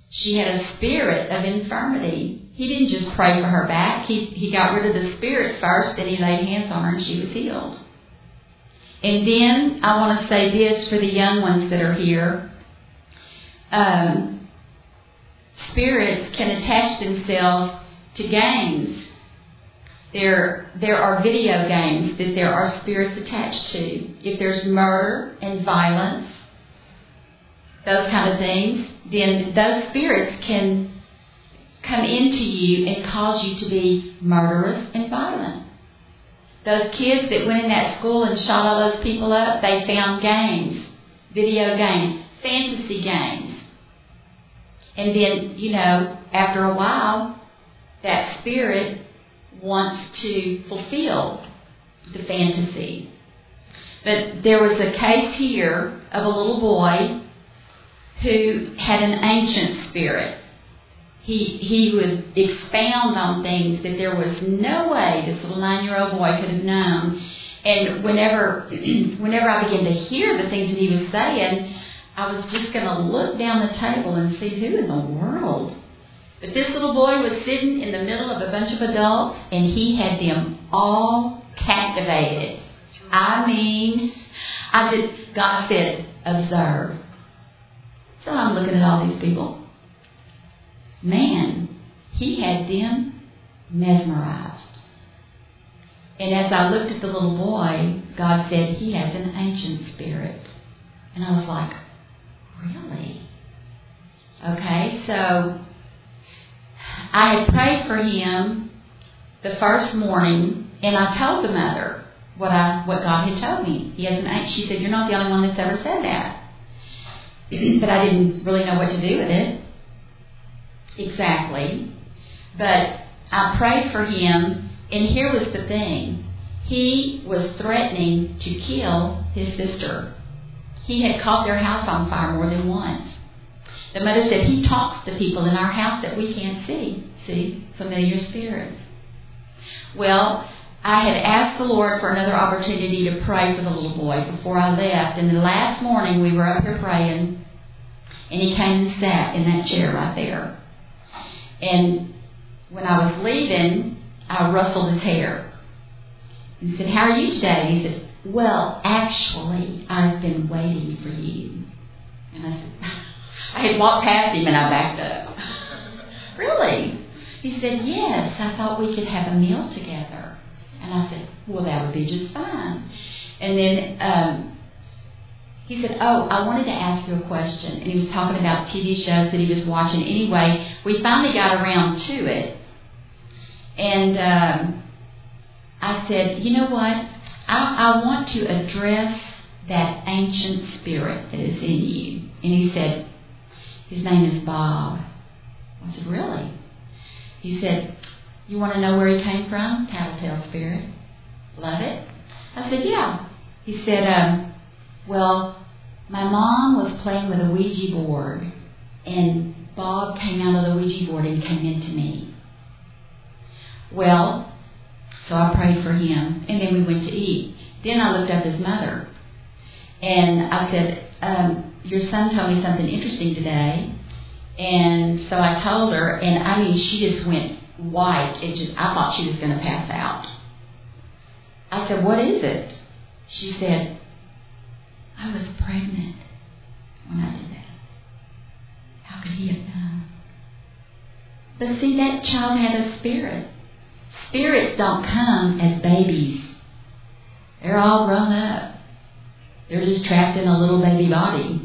she had a spirit of infirmity. He didn't just pray for her back. He, he got rid of the spirit first, then he laid hands on her and she was healed. And then I want to say this for the young ones that are here. Um, spirits can attach themselves to games. There, there are video games that there are spirits attached to. If there's murder and violence, those kind of things, then those spirits can come into you and cause you to be murderous and violent. Those kids that went in that school and shot all those people up, they found games, video games, fantasy games. And then, you know, after a while, that spirit wants to fulfill the fantasy. But there was a case here of a little boy who had an ancient spirit. He he would expound on things that there was no way this little nine-year-old boy could have known. And whenever whenever I began to hear the things that he was saying, I was just going to look down the table and see who in the world. But this little boy was sitting in the middle of a bunch of adults, and he had them all captivated. I mean, I did. God said, observe. So I'm looking at all these people. Man, he had them mesmerized. And as I looked at the little boy, God said, he has an ancient spirit. And I was like, really? Okay, so I had prayed for him the first morning, and I told the mother what I what God had told me. He has an. She said, "You're not the only one that's ever said that." But I didn't really know what to do with it exactly. But I prayed for him, and here was the thing: he was threatening to kill his sister. He had caught their house on fire more than once. The mother said, he talks to people in our house that we can't see. See? Familiar spirits. Well, I had asked the Lord for another opportunity to pray for the little boy before I left. And the last morning we were up here praying, and he came and sat in that chair right there. And when I was leaving, I rustled his hair and said, how are you today? And he said, well, actually, I've been waiting for you. And I said, I had walked past him and I backed up. Really? He said, yes, I thought we could have a meal together. And I said, well, that would be just fine. And then um, he said, oh, I wanted to ask you a question. And he was talking about T V shows that he was watching. Anyway, we finally got around to it. And um, I said, you know what? I, I want to address that ancient spirit that is in you. And he said, his name is Bob. I said, really? He said, you want to know where he came from? Tattletale spirit. Love it? I said, yeah. He said, um, well, my mom was playing with a Ouija board, and Bob came out of the Ouija board and came into me. Well, so I prayed for him, and then we went to eat. Then I looked up his mother, and I said, um, your son told me something interesting today. And so I told her, and I mean, she just went white. It just, I thought she was going to pass out. I said, what is it? She said, I was pregnant when I did that. How could he have known? But see, that child had a spirit. Spirits don't come as babies. They're all grown up. They're just trapped in a little baby body.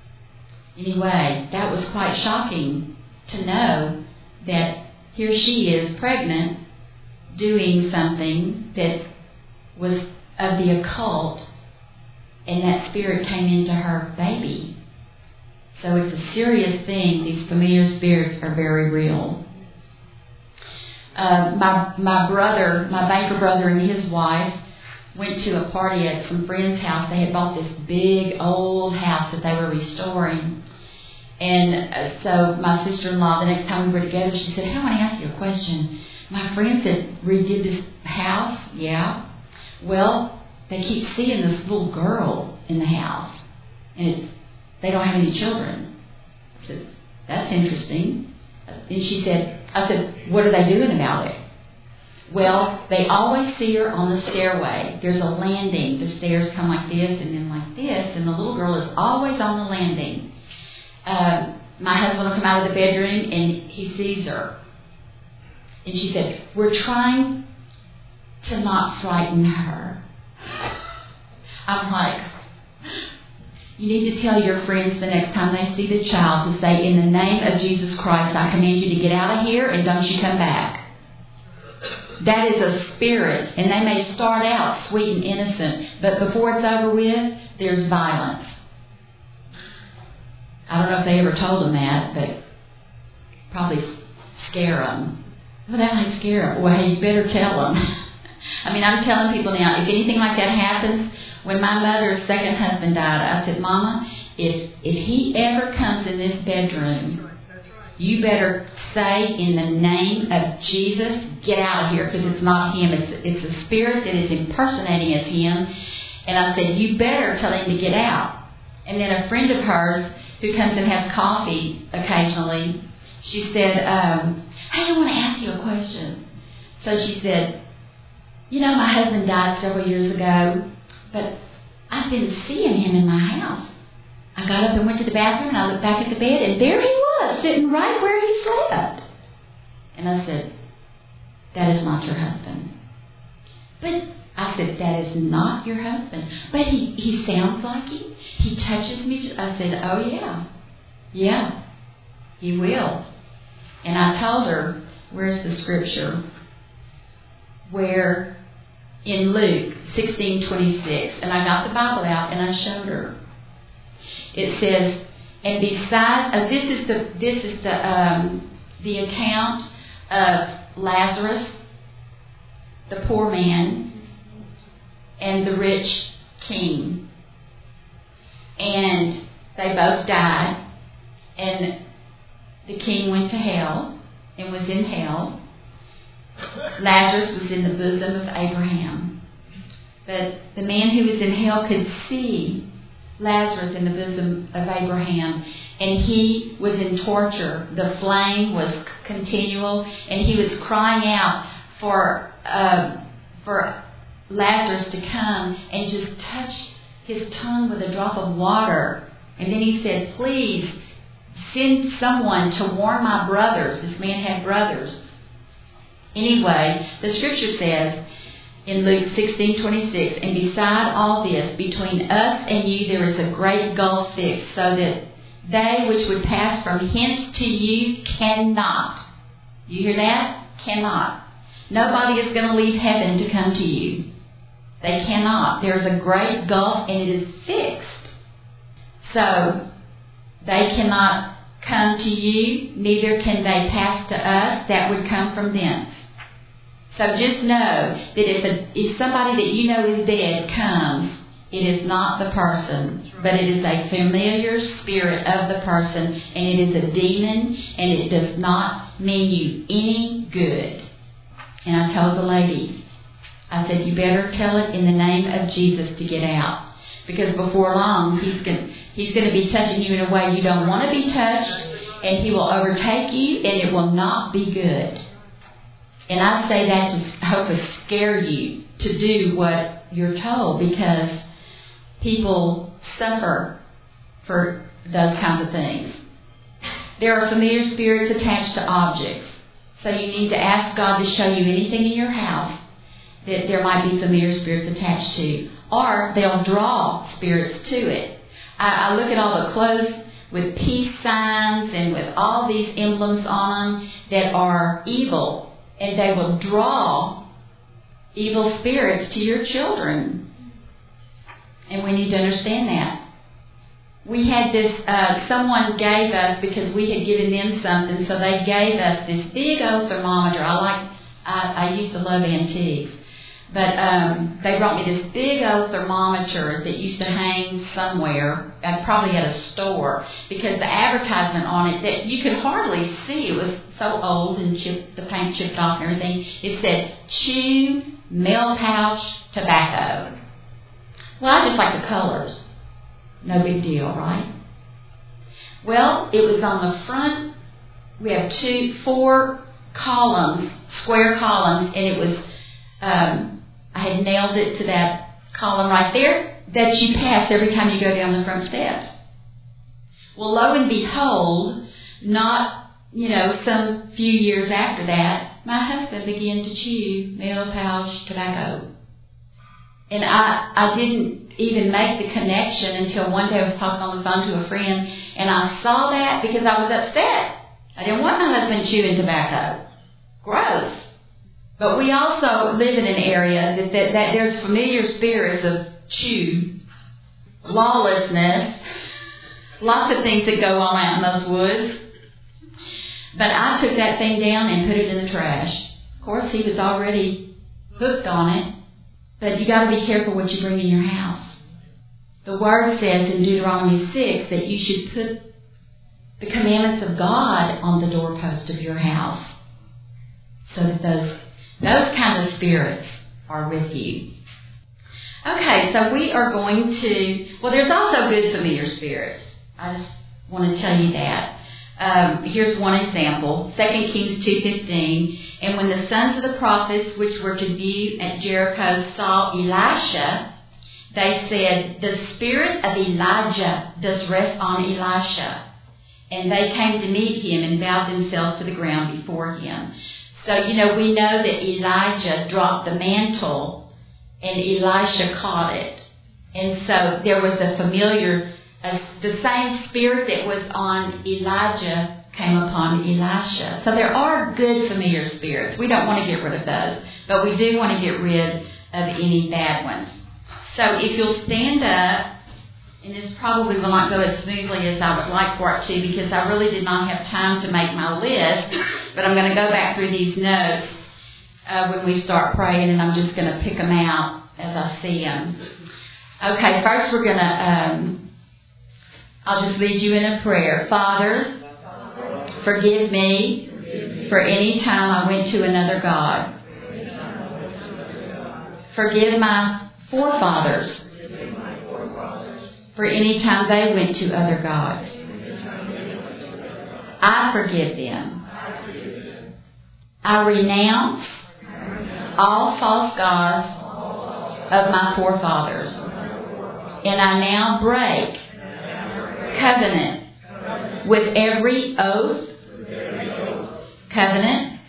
Anyway, that was quite shocking to know that here she is pregnant, doing something that was of the occult, and that spirit came into her baby. So it's a serious thing. These familiar spirits are very real. Uh, my my brother, my banker brother and his wife went to a party at some friend's house. They had bought this big old house that they were restoring. And uh, so my sister-in-law, the next time we were together, she said, hey, I want to ask you a question. My friend said, redid this house? Yeah. Well, they keep seeing this little girl in the house. And it's, they don't have any children. I said, that's interesting. And she said, I said, what are they doing about it? Well, they always see her on the stairway. There's a landing. The stairs come like this and then like this, and the little girl is always on the landing. Uh, my husband will come out of the bedroom, and he sees her. And she said, we're trying to not frighten her. I'm like, you need to tell your friends the next time they see the child to say, in the name of Jesus Christ, I command you to get out of here and don't you come back. That is a spirit, and they may start out sweet and innocent, but before it's over with, there's violence. I don't know if they ever told them that, but probably scare them. Well, that might scare them. Well, hey, you better tell them. I mean, I'm telling people now, if anything like that happens, when my mother's second husband died, I said, Mama, if if he ever comes in this bedroom, you better say in the name of Jesus, get out of here, because it's not him. It's it's a spirit that is impersonating as him. And I said, you better tell him to get out. And then a friend of hers who comes and has coffee occasionally, she said, um, hey, I want to ask you a question. So she said, you know, my husband died several years ago, but I've been seeing him in my house. I got up and went to the bathroom, and I looked back at the bed, and there he was, sitting right where he slept. And I said, that is not your husband. But I said, that is not your husband. But he, he sounds like him. He touches me. I said, oh, yeah. Yeah, he will. And I told her, where's the scripture? Where in Luke sixteen twenty-six, and I got the Bible out and I showed her. It says, and besides, uh, this is the this is the um, the account of Lazarus, the poor man, and the rich king, and they both died, and the king went to hell and was in hell. Lazarus was in the bosom of Abraham, but the man who was in hell could see Lazarus in the bosom of Abraham, and he was in torture. The flame was continual, and he was crying out for uh, for Lazarus to come and just touch his tongue with a drop of water. And then he said, please send someone to warn my brothers. This man had brothers. Anyway, the scripture says in Luke sixteen twenty-six, and beside all this, between us and you there is a great gulf fixed, so that they which would pass from hence to you cannot. You hear that? Cannot. Nobody is going to leave heaven to come to you. They cannot. There is a great gulf, and it is fixed. So they cannot come to you, neither can they pass to us that would come from thence. So just know that if, a, if somebody that you know is dead comes, it is not the person, but it is a familiar spirit of the person, and it is a demon, and it does not mean you any good. And I told the ladies, I said, you better tell it in the name of Jesus to get out, because before long he's going he's going to be touching you in a way you don't want to be touched, and he will overtake you, and it will not be good. And I say that to hope to scare you to do what you're told, because people suffer for those kinds of things. There are familiar spirits attached to objects. So you need to ask God to show you anything in your house that there might be familiar spirits attached to. Or they'll draw spirits to it. I, I look at all the clothes with peace signs and with all these emblems on them that are evil. And they will draw evil spirits to your children. And we need to understand that. We had this, uh, someone gave us, because we had given them something, so they gave us this big old thermometer. I like, I, I used to love antiques. But um, they brought me this big old thermometer that used to hang somewhere, uh, probably at a store, because the advertisement on it, that you could hardly see, it was so old and chipped, the paint chipped off and everything. It said, chew, mail pouch, tobacco. Well, I just like the colors. No big deal, right? Well, it was on the front. We have two, four columns, square columns, and it was, um, I had nailed it to that column right there that you pass every time you go down the front steps. Well, lo and behold, not, you know, some few years after that, my husband began to chew male pouch tobacco. And I, I didn't even make the connection until one day I was talking on the phone to a friend, and I saw that because I was upset. I didn't want my husband chewing tobacco. Gross. But we also live in an area that, that, that there's familiar spirits of chew, lawlessness, lots of things that go on out in those woods. But I took that thing down and put it in the trash. Of course, he was already hooked on it. But you got to be careful what you bring in your house. The Word says in Deuteronomy six that you should put the commandments of God on the doorpost of your house, so that those those kind of spirits are with you. Okay, so we are going to, well, there's also good familiar spirits. I just want to tell you that. Um, here's one example, Second Kings two fifteen. And when the sons of the prophets which were to view at Jericho saw Elisha, they said, the spirit of Elijah does rest on Elisha. And they came to meet him and bowed themselves to the ground before him. So, you know, we know that Elijah dropped the mantle and Elisha caught it. And so there was a familiar, uh, the same spirit that was on Elijah came upon Elisha. So there are good familiar spirits. We don't want to get rid of those, but we do want to get rid of any bad ones. So if you'll stand up, and this probably will not go as smoothly as I would like for it to, because I really did not have time to make my list, but I'm going to go back through these notes uh, when we start praying, and I'm just going to pick them out as I see them. Okay, first we're going to, um, I'll just lead you in a prayer. Father, forgive me for any time I went to another God. Forgive my forefathers for any time they went to other gods. I forgive them. I renounce all false gods of my forefathers. And I now break covenant with every oath, covenant,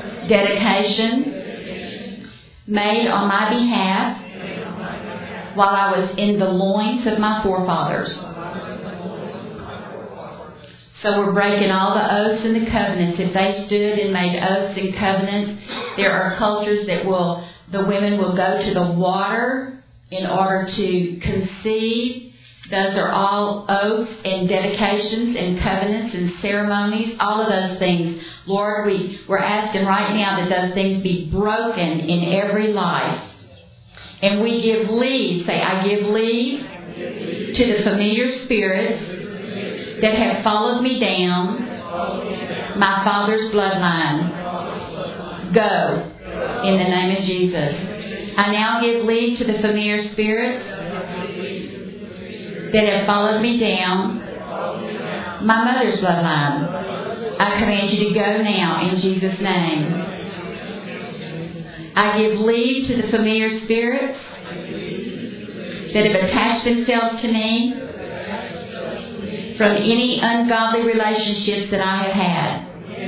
dedication made on my behalf while I was in the loins of my forefathers. So we're breaking all the oaths and the covenants. If they stood and made oaths and covenants, there are cultures that will, the women will go to the water in order to conceive. Those are all oaths and dedications and covenants and ceremonies, all of those things. Lord, we, we're asking right now that those things be broken in every life. And we give leave, say, I give leave to the familiar spirits that have followed me down my father's bloodline. Go in the name of Jesus. I now give leave to the familiar spirits that have followed me down my mother's bloodline. I command you to go now in Jesus' name. I give leave to the familiar spirits that have attached themselves to me from any ungodly relationships that I have had.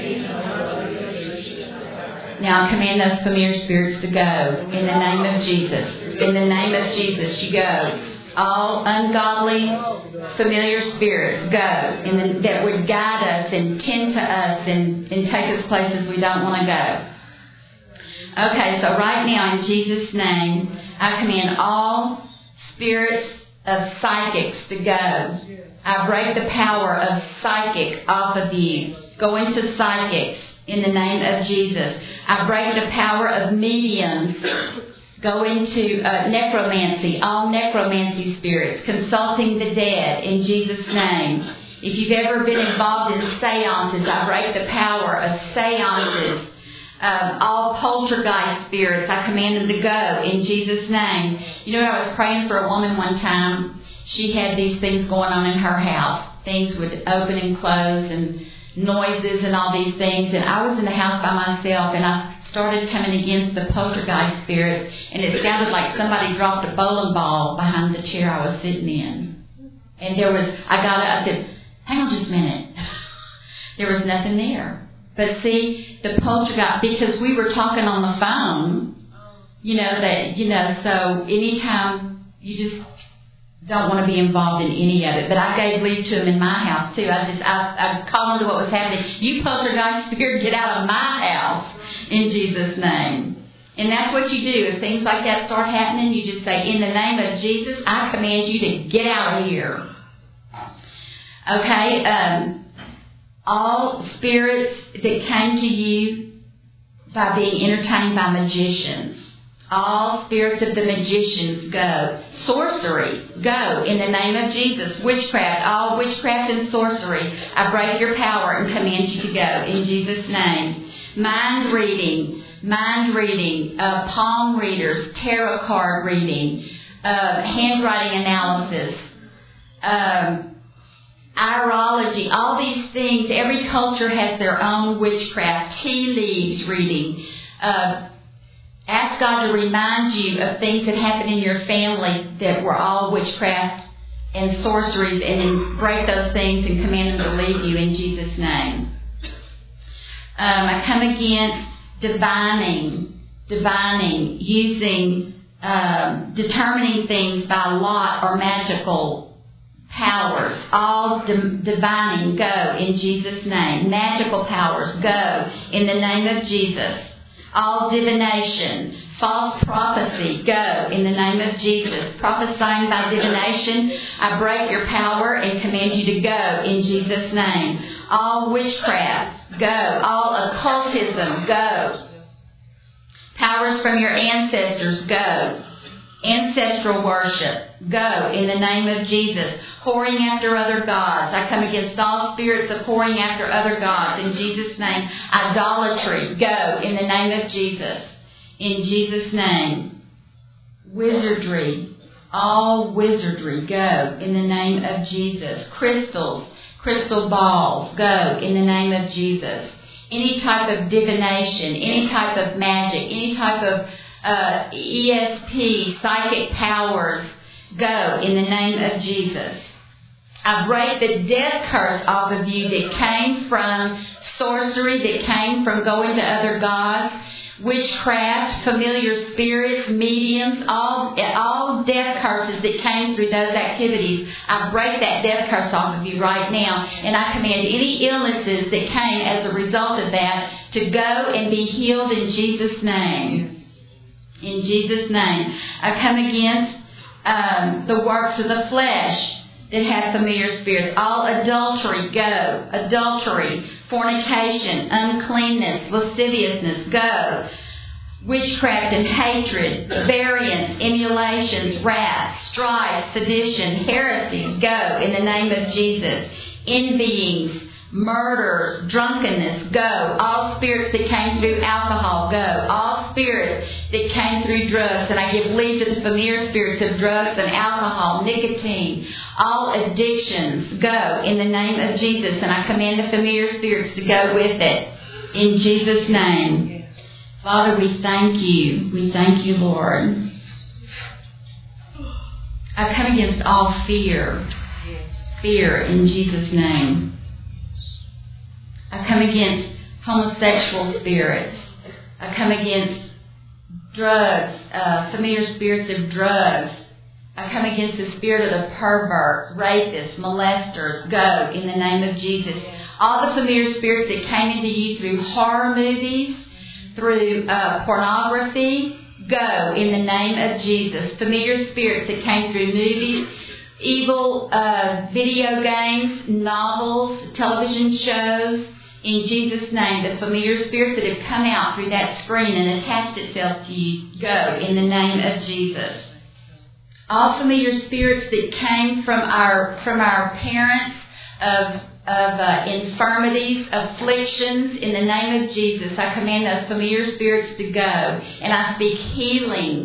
Now I command those familiar spirits to go in the name of Jesus. In the name of Jesus, you go. All ungodly familiar spirits go in the, that would guide us and tend to us and, and take us places we don't want to go. Okay, so right now in Jesus' name, I command all spirits of psychics to go. I break the power of psychic off of you. Go into psychics in the name of Jesus. I break the power of mediums. Go into uh, necromancy, all necromancy spirits, consulting the dead in Jesus' name. If you've ever been involved in seances, I break the power of seances. Um, all poltergeist spirits, I command them to go in Jesus' name. You know, I was praying for a woman one time. She had these things going on in her house. things would open and close and noises and all these things. And I was in the house by myself, and I started coming against the poltergeist spirit, and it sounded like somebody dropped a bowling ball behind the chair I was sitting in. And there was, I got up, I said, hang on just a minute. There was nothing there. But see, the poltergeist, because we were talking on the phone, you know, that, you know, so anytime you just don't want to be involved in any of it. But I gave leave to him in my house too. I just, I, I called him to what was happening. You poltergeist spirit, get out of my house in Jesus' name. And that's what you do. If things like that start happening, you just say, in the name of Jesus, I command you to get out of here. Okay? Um, all spirits that came to you by being entertained by magicians. All spirits of the magicians go. Sorcery, go in the name of Jesus. Witchcraft, all witchcraft and sorcery, I break your power and command you to go in Jesus' name. Mind reading, mind reading, uh, palm readers, tarot card reading, uh, handwriting analysis, um, astrology, all these things. Every culture has their own witchcraft. Tea leaves reading. Uh, ask God to remind you of things that happened in your family that were all witchcraft and sorceries, and then break those things and command them to leave you in Jesus' name. Um, I come against divining, divining, using, um, determining things by lot or magical powers. All di- divining, go in Jesus' name. Magical powers, go in the name of Jesus. All divination, false prophecy, go in the name of Jesus. Prophesying by divination, I break your power and command you to go in Jesus' name. All witchcraft, go. All occultism, go. Powers from your ancestors, go. Ancestral worship, go in the name of Jesus. Whoring after other gods, I come against all spirits of whoring after other gods in Jesus' name. Idolatry, go in the name of Jesus. In Jesus' name. Wizardry, all wizardry, go in the name of Jesus. Crystals, crystal balls, go in the name of Jesus. Any type of divination, any type of magic, any type of uh, E S P, psychic powers, go in the name of Jesus. I break the death curse off of you that came from sorcery, that came from going to other gods, witchcraft, familiar spirits, mediums, all, all death curses that came through those activities. I break that death curse off of you right now, and I command any illnesses that came as a result of that to go and be healed in Jesus' name. In Jesus' name. I come against um, the works of the flesh that have familiar spirits. All adultery, go. Adultery, fornication, uncleanness, lasciviousness, go. Witchcraft and hatred, variance, emulations, wrath, strife, sedition, heresies, go in the name of Jesus. Envyings, murders, drunkenness, go. All spirits that came through alcohol, go. All spirits that came through drugs, and I give leave to the familiar spirits of drugs and alcohol, nicotine, all addictions, go in the name of Jesus, and I command the familiar spirits to go with it in Jesus' name. Father, we thank you. We thank you, Lord. I come against all fear. Fear in Jesus' name. I come against homosexual spirits. I come against drugs, uh, familiar spirits of drugs. I come against the spirit of the pervert, rapists, molesters. Go in the name of Jesus. All the familiar spirits that came into you through horror movies, through uh, pornography, go in the name of Jesus. Familiar spirits that came through movies, evil uh, video games, novels, television shows, in Jesus' name, the familiar spirits that have come out through that screen and attached itself to you, go in the name of Jesus. All familiar spirits that came from our from our parents of of uh, infirmities, afflictions, in the name of Jesus, I command those familiar spirits to go, and I speak healing,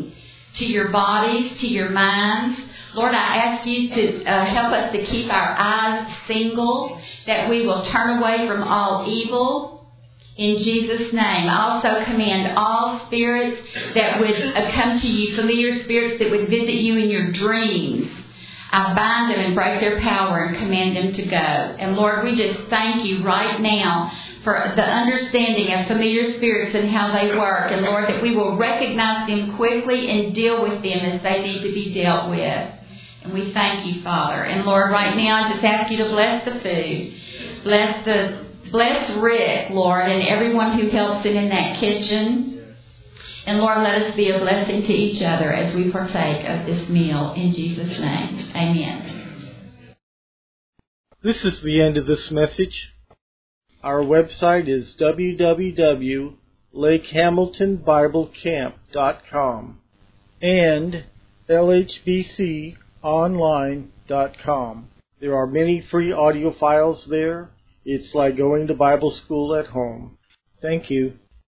to your bodies, to your minds. Lord, I ask you to uh, help us to keep our eyes single, that we will turn away from all evil. In Jesus' name, I also command all spirits that would uh, come to you, familiar spirits that would visit you in your dreams. I bind them and break their power and command them to go. And Lord, we just thank you right now for the understanding of familiar spirits and how they work. And Lord, that we will recognize them quickly and deal with them as they need to be dealt with. And we thank you, Father. And Lord, right now I just ask you to bless the food. Bless the bless Rick, Lord, and everyone who helps him in that kitchen. And Lord, let us be a blessing to each other as we partake of this meal. In Jesus' name, amen. This is the end of this message. Our website is w w w dot lake hamilton bible camp dot com and l h b c online dot com. There are many free audio files there. It's like going to Bible school at home. Thank you.